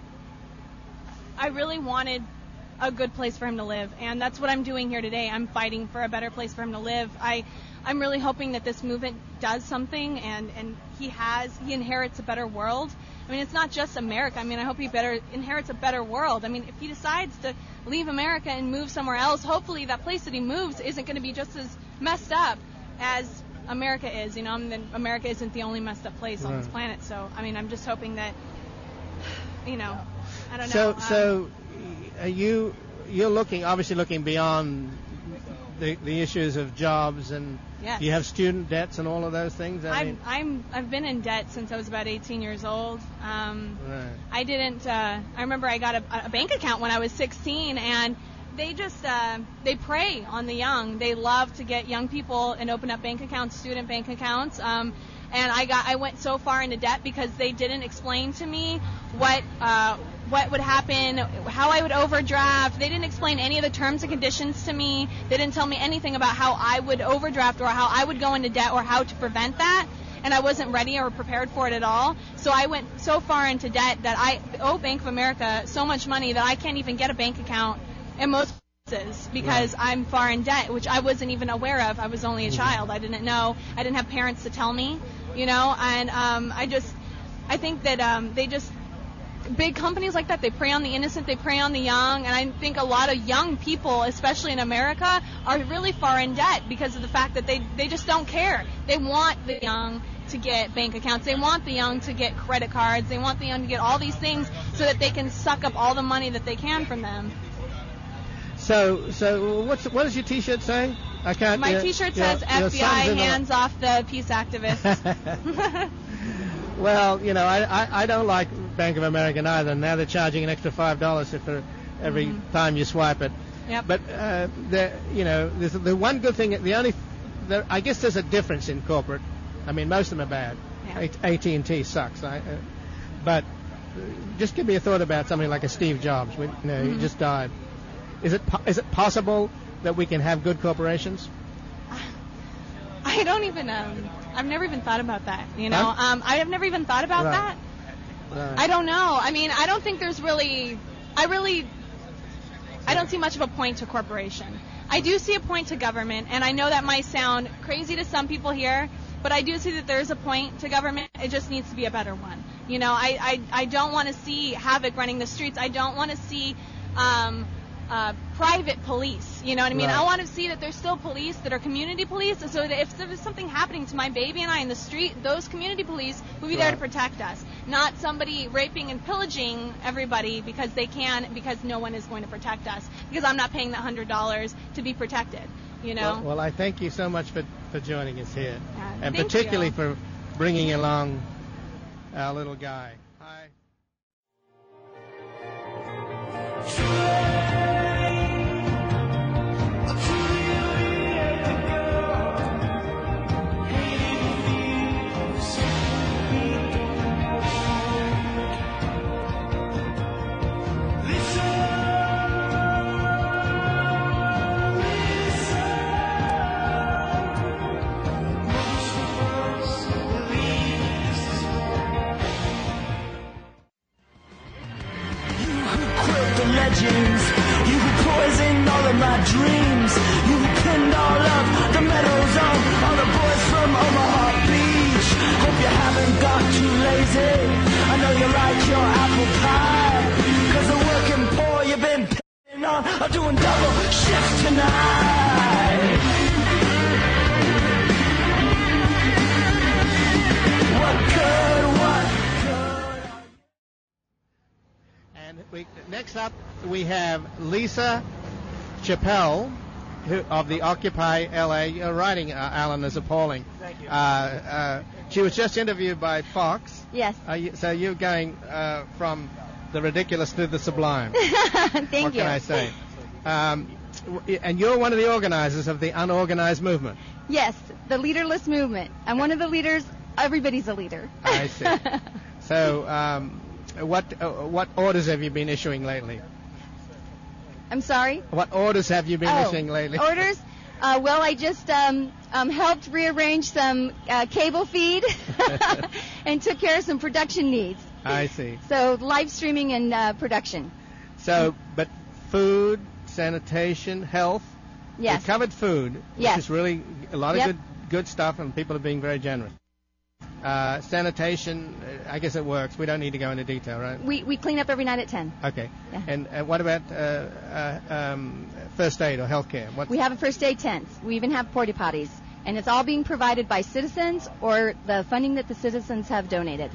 I really wanted a good place for him to live, and that's what I'm doing here today. I'm fighting for a better place for him to live. I, I'm really hoping that this movement does something, and, and he has, he inherits a better world. I mean, it's not just America. I mean, I hope he better inherits a better world. I mean, if he decides to leave America and move somewhere else, hopefully that place that he moves isn't going to be just as messed up as America is. You know, I mean, America isn't the only messed up place on this Right. planet. So, I mean, I'm just hoping that, you know, I don't So, know. um, so, are you, you're looking, obviously looking beyond the the issues of jobs, and Yes. do you have student debts and all of those things? I mean, I'm I'm I've been in debt since I was about eighteen years old. Um, right. I didn't. Uh, I remember I got a, a bank account when I was sixteen, and they just uh, they prey on the young. They love to get young people and open up bank accounts, student bank accounts. Um, and I got I went so far into debt because they didn't explain to me what uh, what would happen, how I would overdraft. They didn't explain any of the terms and conditions to me. They didn't tell me anything about how I would overdraft or how I would go into debt or how to prevent that. And I wasn't ready or prepared for it at all. So I went so far into debt that I owe Bank of America so much money that I can't even get a bank account in most places because Right. I'm far in debt, which I wasn't even aware of. I was only a child. I didn't know. I didn't have parents to tell me, you know. And um, I just, I think that um, they just, big companies like that, they prey on the innocent, they prey on the young, and I think a lot of young people, especially in America, are really far in debt because of the fact that they, they just don't care. They want the young to get bank accounts, they want the young to get credit cards, they want the young to get all these things so that they can suck up all the money that they can from them. So, so what's what does your T-shirt say? I can't. My your- T-shirt your- says your F B I son's in the- hands off the peace activists. Well, you know, I, I, I don't like Bank of America either. Now they're charging an extra five dollars for every Mhm. time you swipe it. Yep. But uh, the you know, there's the one good thing. The only, there, I guess there's a difference in corporate. I mean, most of them are bad. Yeah. A T and T sucks. I, uh, but uh, just give me a thought about something like a Steve Jobs. We, you know, he Mhm. just died. Is it po- is it possible that we can have good corporations? I don't even, um, I've never even thought about that, you know. Huh? Um, I have never even thought about Right. that. Right. I don't know. I mean, I don't think there's really, I really, I don't see much of a point to corporation. I do see a point to government, and I know that might sound crazy to some people here, but I do see that there is a point to government. It just needs to be a better one. You know, I, I, I don't want to see havoc running the streets. I don't want to see um, uh, private police. You know what I mean? Right. I want to see that there's still police that are community police, so that if there was something happening to my baby and I in the street, those community police would be there to Right. protect us, not somebody raping and pillaging everybody because they can, because no one is going to protect us, because I'm not paying that one hundred dollars to be protected. You know? Well, well, I thank you so much for, for joining us here, Yeah, and thank particularly you. for bringing along our little guy. Hi. Quilt the legends, you who poisoned all of my dreams, you who pinned all of the medals on all the boys from Omaha Beach. Hope you haven't got too lazy, I know you like your apple pie, cause the working poor you've been pinning on are doing double shifts tonight. What good, what good? And we, next up, we have Lisa Chappelle, who, of the Occupy L A. Your writing, uh, Alan, is appalling. Thank you. Uh, uh, she was just interviewed by Fox. Yes. Uh, you, so you're going uh, from the ridiculous to the sublime. Thank what you. can I say? Um, w- and you're one of the organizers of the unorganized movement. Yes, the leaderless movement. I'm one of the leaders. Everybody's a leader. I see. So, um, what uh, what orders have you been issuing lately? I'm sorry? What orders have you been Oh, issuing lately? Orders? Uh, well, I just um, um, helped rearrange some uh, cable feed and took care of some production needs. I see. So live streaming and uh, production. So, but food, sanitation, health. Yes. We covered food, Yes. which is really a lot of Yep. good good stuff, and people are being very generous. Uh, sanitation, uh, I guess it works. We don't need to go into detail, right? We, we clean up every night at ten. Okay. Yeah. And uh, what about uh, uh, um, first aid or healthcare? What? We have a first aid tent. We even have porta potties. And it's all being provided by citizens or the funding that the citizens have donated.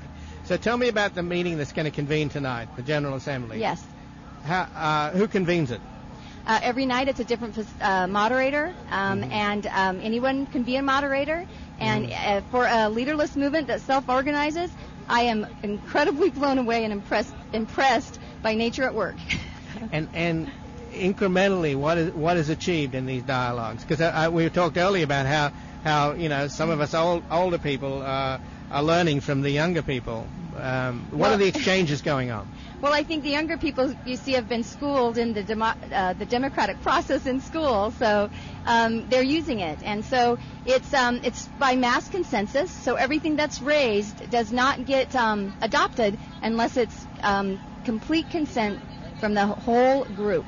So tell me about the meeting that's going to convene tonight, the General Assembly. Yes. How, uh, who convenes it? Uh, every night it's a different uh, moderator, um, Mm-hmm. and um, anyone can be a moderator. And uh, for a leaderless movement that self-organizes, I am incredibly blown away and impressed impressed by nature at work. And and incrementally, what is what is achieved in these dialogues? Because I, I, we talked earlier about how how you know some of us old, older people uh, are learning from the younger people. Um, what Well- are the exchanges going on? Well, I think the younger people, you see, have been schooled in the demo- uh, the democratic process in school, so um, they're using it. And so it's um, it's by mass consensus, so everything that's raised does not get um, adopted unless it's um, complete consent from the whole group.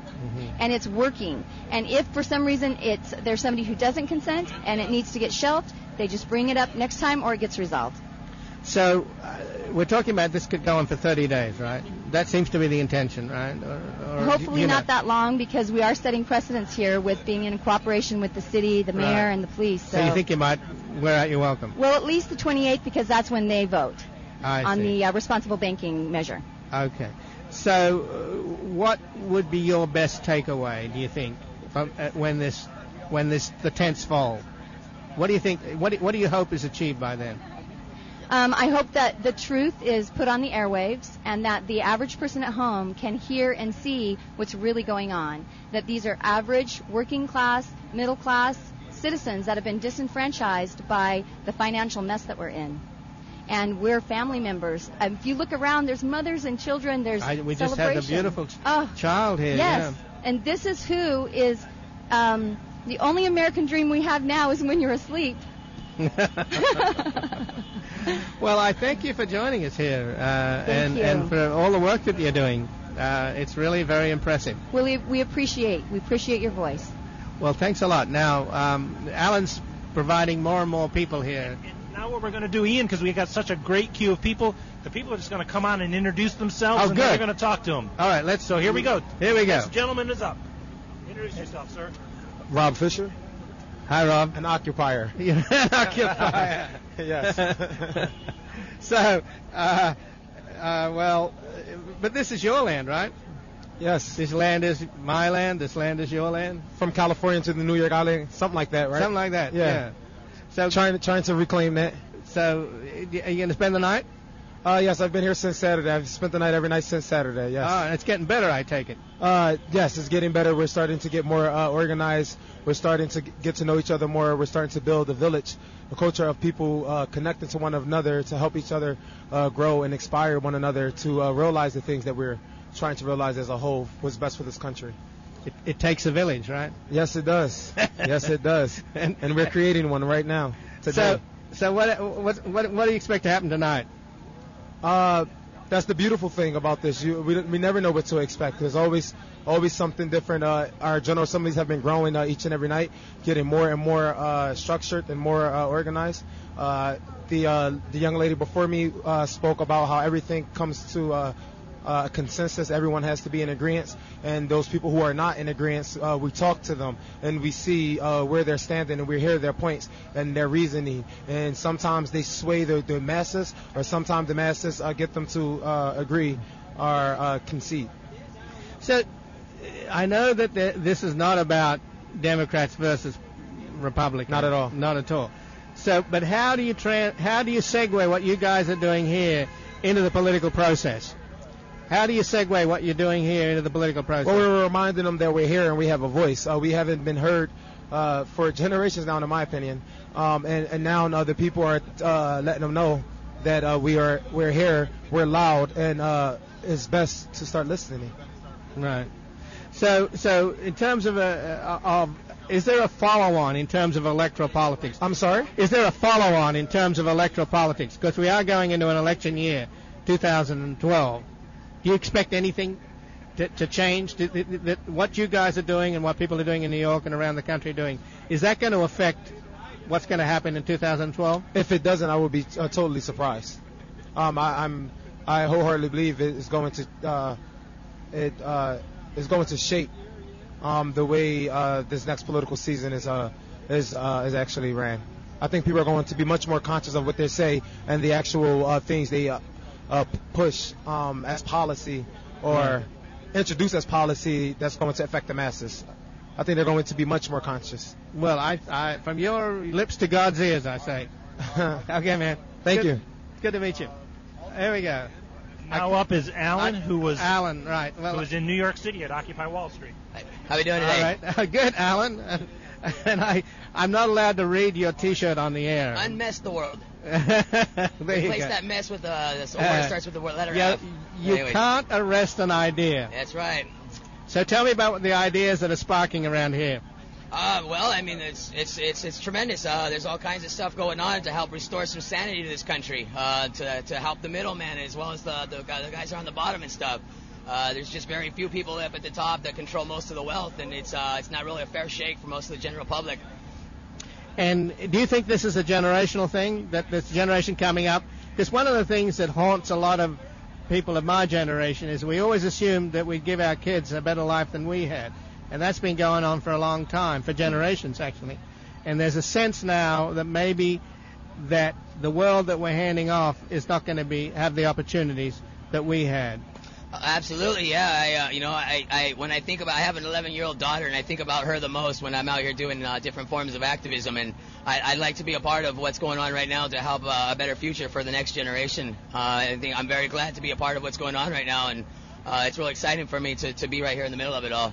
And it's working. And if for some reason it's there's somebody who doesn't consent and it needs to get shelved, they just bring it up next time or it gets resolved. So uh, we're talking about this could go on for thirty days, right? That seems to be the intention, right? Or, or Hopefully you know. not that long, because we are setting precedents here with being in cooperation with the city, the mayor, Right. and the police. So, So you think you might wear out your welcome? well, at least the twenty-eighth, because that's when they vote I on see. the uh, responsible banking measure. Okay. So, uh, what would be your best takeaway? Do you think from uh, when this, when this the tents fall? What do you think? What do, what do you hope is achieved by then? Um, I hope that the truth is put on the airwaves and that the average person at home can hear and see what's really going on. That these are average, working class, middle class citizens that have been disenfranchised by the financial mess that we're in. And we're family members. Um, if you look around, there's mothers and children, there's I, we just had a celebration. beautiful ch- Oh, child here. Yes, and this is who is um, the only American dream we have now is when you're asleep. Yeah. Well, I thank you for joining us here, uh, and, you. and for all the work that you're doing. Uh, it's really very impressive. Well, we, we appreciate we appreciate your voice. Well, thanks a lot. Now, um, Alan's providing more and more people here. And now what we're going to do, Ian, because we got such a great queue of people, the people are just going to come on and introduce themselves, Oh, and good. then we're going to talk to them. All right, let's. So here we go. Here we go. This gentleman is up. Introduce yourself, sir. Rob Fisher. Hi, Rob. An occupier. You're an occupier. Yes. So, uh, uh, well, but this is your land, right? Yes. This land is my land. This land is your land. From California to the New York Island, something like that, right? Something like that. Yeah. yeah. So Trying to trying to reclaim that. So, are you going to spend the night? Uh, yes, I've been here since Saturday. I've spent the night every night since Saturday. Yes. Oh, and it's getting better, I take it. Uh, yes, it's getting better. We're starting to get more uh, organized. We're starting to get to know each other more. We're starting to build a village, a culture of people uh, connecting to one another to help each other uh, grow and inspire one another to uh, realize the things that we're trying to realize as a whole, what's best for this country. It, it takes a village, right? Yes, it does. Yes, it does. And, And we're creating one right now. Today. So, so what, what, what, what do you expect to happen tonight? Uh, that's the beautiful thing about this. You, we, we never know what to expect. There's always always something different. Uh, our General Assemblies have been growing uh, each and every night, getting more and more uh, structured and more uh, organized. Uh, the uh, the young lady before me uh, spoke about how everything comes to uh, uh, a consensus. Everyone has to be in agreement, and those people who are not in agreement, uh, we talk to them and we see uh, where they're standing, and we hear their points and their reasoning. And sometimes they sway the, the masses, or sometimes the masses uh, get them to uh, agree or uh, concede. So, I know that the, this is not about Democrats versus Republicans. Not at all. Not at all. So, but how do you tra- how do you segue what you guys are doing here into the political process? How do you segue what you're doing here into the political process? Well, we're reminding them that we're here and we have a voice. Uh, we haven't been heard uh, for generations now, in my opinion, um, and, and now uh, the people are uh, letting them know that uh, we are we're here, we're loud, and uh, it's best to start listening. Right. So, so in terms of a, of, is there a follow-on in terms of electoral politics? I'm sorry? Is there a follow-on in terms of electoral politics? Because we are going into an election year, two thousand twelve. Do you expect anything to, to change? Do, that, that what you guys are doing and what people are doing in New York and around the country are doing, is that going to affect what's going to happen in two thousand twelve? If it doesn't, I will be uh, totally surprised. Um, I, I'm, I wholeheartedly believe it is going to, uh, it uh, is going to shape um, the way uh, this next political season is uh, is uh, is actually ran. I think people are going to be much more conscious of what they say and the actual uh, things they uh, uh, push um, as policy or Right. introduce as policy that's going to affect the masses. I think they're going to be much more conscious. Well, I, I, from your lips to God's ears, I say. Okay, man. Thank Good- you. Good to meet you. There we go. Now I- up is Alan, I- who was Alan, right. Well, who was in New York City at Occupy Wall Street. How we doing all today? right. Good, Alan. And I, I'm not allowed to read your T-shirt on the air. Unmess the world. there you Replace go. that mess with uh, this word Uh, starts with the word letter Yeah, F. you Anyways, can't arrest an idea. That's right. So tell me about the ideas that are sparking around here. Uh, well, I mean, it's it's it's it's tremendous. Uh, there's all kinds of stuff going on to help restore some sanity to this country, uh, to to help the middleman as well as the the, guy- the guys who are on the bottom and stuff. Uh, there's just very few people up at the top that control most of the wealth, and it's uh, it's not really a fair shake for most of the general public. And do you think this is a generational thing, that this generation coming up? Because one of the things that haunts a lot of people of my generation is we always assumed that we'd give our kids a better life than we had. And that's been going on for a long time, for generations actually. And there's a sense now that maybe that the world that we're handing off is not going to be have the opportunities that we had. Uh, Absolutely, yeah. I, uh, you know, I, I when I think about, I have an eleven-year-old daughter, and I think about her the most when I'm out here doing uh, different forms of activism. And I, I'd like to be a part of what's going on right now to help uh, a better future for the next generation. Uh, I think I'm very glad to be a part of what's going on right now, and uh, it's really exciting for me to, to be right here in the middle of it all.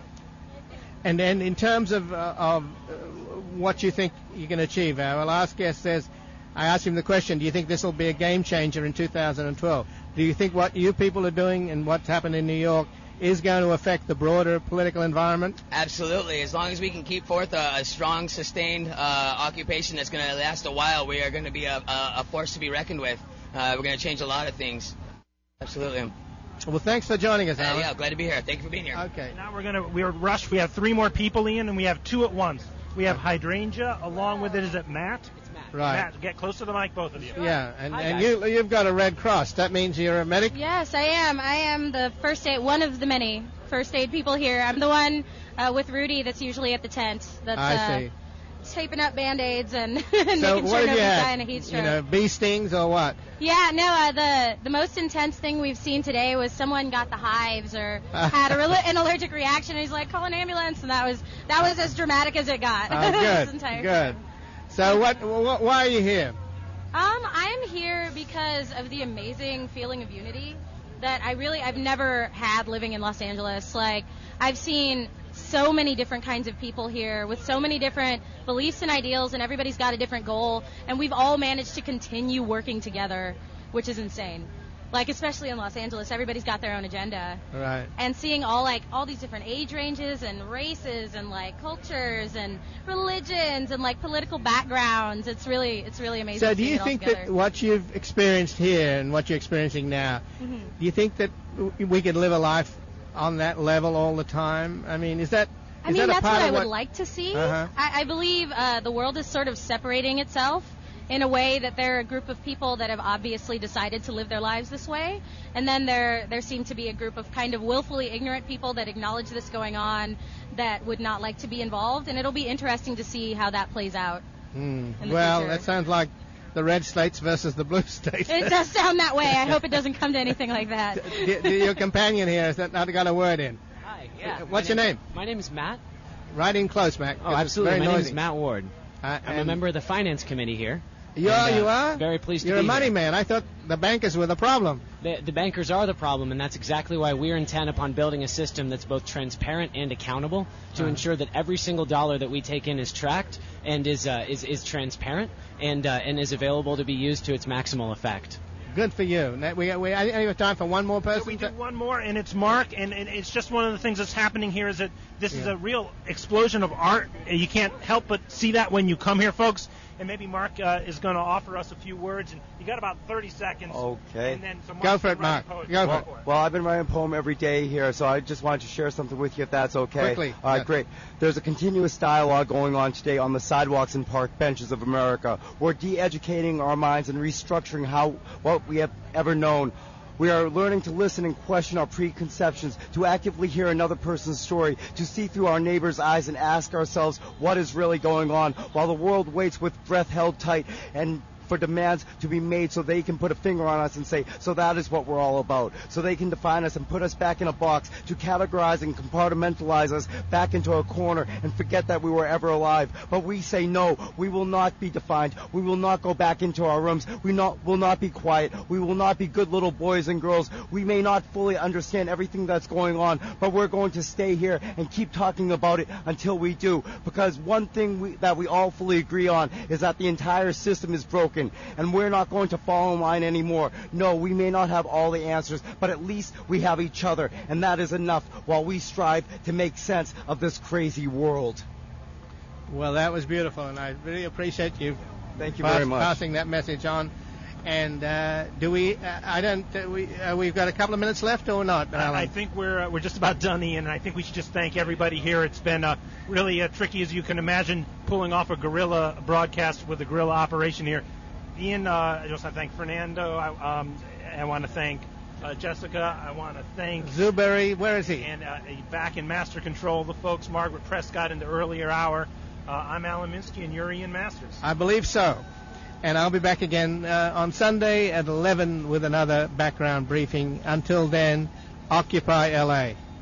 And then in terms of, uh, of uh, what you think you can achieve, our last guest says, I asked him the question, do you think this will be a game changer in two thousand twelve? Do you think what you people are doing and what's happened in New York is going to affect the broader political environment? Absolutely. As long as we can keep forth a, a strong, sustained uh, occupation that's going to last a while, we are going to be a, a, a force to be reckoned with. Uh, we're going to change a lot of things. Absolutely. Well, thanks for joining us, Uh, Alan. yeah, glad to be here. Thank you for being here. Okay. Now we're gonna we're rushed. We have three more people, Ian, and we have two at once. We have Hydrangea. Along with it, is it Matt? It's Matt. Right. Matt, get close to the mic, both of you. Yeah, and, Hi, and guys. you, you've got a Red Cross. That means you're a medic? Yes, I am. I am the first aid, one of the many first aid people here. I'm the one uh, with Rudy that's usually at the tent. That's I uh, see. taping up band-aids and, and So making what sure have nobody's you had? dying of heat stroke. You know, bee stings or what? Yeah, no, uh, the the most intense thing we've seen today was someone got the hives or had a rel- an allergic reaction. And he's like, call an ambulance, and that was that was as dramatic as it got. Oh, this good, entire good. time. So what, what? Why are you here? Um, I'm here because of the amazing feeling of unity that I really I've never had living in Los Angeles. Like I've seen so many different kinds of people here with so many different beliefs and ideals, and everybody's got a different goal, and we've all managed to continue working together, which is insane. Like especially in Los Angeles, everybody's got their own agenda. Right. And seeing all like all these different age ranges and races and like cultures and religions and like political backgrounds, it's really it's really amazing. So to do see you it all think together. that what you've experienced here and what you're experiencing now, Mhm. do you think that w- we could live a life on that level all the time? I mean, is that I is mean, that a that's part what I of would like to see. Uh-huh. I, I believe uh, the world is sort of separating itself in a way that there are a group of people that have obviously decided to live their lives this way, and then there there seem to be a group of kind of willfully ignorant people that acknowledge this going on that would not like to be involved, and it'll be interesting to see how that plays out. Hmm. in the Well, future. that sounds like the red states versus the blue states. It does sound that way. I hope it doesn't come to anything like that. D- d- your companion here has not got a word in. Hi, yeah. What's My your name? My name is Matt. Right in close, Mac. Oh, 'cause it's absolutely. very My name noisy. is Matt Ward. Uh, I'm a and member of the finance committee here. You are, and, uh, you are? Very pleased You're to a be money here. man. I thought the bankers were the problem. The, the bankers are the problem, and that's exactly why we're intent upon building a system that's both transparent and accountable to Uh-huh. ensure that every single dollar that we take in is tracked and is uh, is, is transparent and uh, and is available to be used to its maximal effect. Good for you. Now, We, we, I think we have time for one more person. We to- do one more, and it's Mark, and, and it's just one of the things that's happening here is that this is Yeah. a real explosion of art. You can't help but see that when you come here, folks. And maybe Mark uh, is going to offer us a few words, and you got about thirty seconds. Okay. And then, so Go for it, can write Mark. poetry. Go for well, it. well, I've been writing a poem every day here, so I just wanted to share something with you if that's okay. Quickly, All right, yeah. great. There's a continuous dialogue going on today on the sidewalks and park benches of America. We're de-educating our minds and restructuring how what we have ever known. We are learning to listen and question our preconceptions, to actively hear another person's story, to see through our neighbor's eyes and ask ourselves what is really going on, while the world waits with breath held tight and for demands to be made so they can put a finger on us and say, so that is what we're all about. So they can define us and put us back in a box, to categorize and compartmentalize us back into a corner and forget that we were ever alive. But we say no, we will not be defined. We will not go back into our rooms. We not, will not be quiet. We will not be good little boys and girls. We may not fully understand everything that's going on, but we're going to stay here and keep talking about it until we do. Because one thing we, that we all fully agree on is that the entire system is broken. And we're not going to fall in line anymore. No, we may not have all the answers, but at least we have each other, and that is enough while we strive to make sense of this crazy world. Well, that was beautiful, and I really appreciate you. Thank you pass- very much. Passing that message on. And uh, do we? Uh, I don't. Uh, we uh, we've got a couple of minutes left, or not? Alan? I, I think we're uh, we're just about done, Ian, and I think we should just thank everybody here. It's been uh, really uh, tricky, as you can imagine, pulling off a guerrilla broadcast with a guerrilla operation here. Ian, uh, I just want to thank Fernando. I, um, I want to thank uh, Jessica. I want to thank Zuberry. Where is he? And uh, back in Master Control, the folks, Margaret Prescott in the earlier hour. Uh, I'm Alan Minsky, and you're Ian Masters. I believe so. And I'll be back again uh, on Sunday at eleven with another background briefing. Until then, Occupy L A.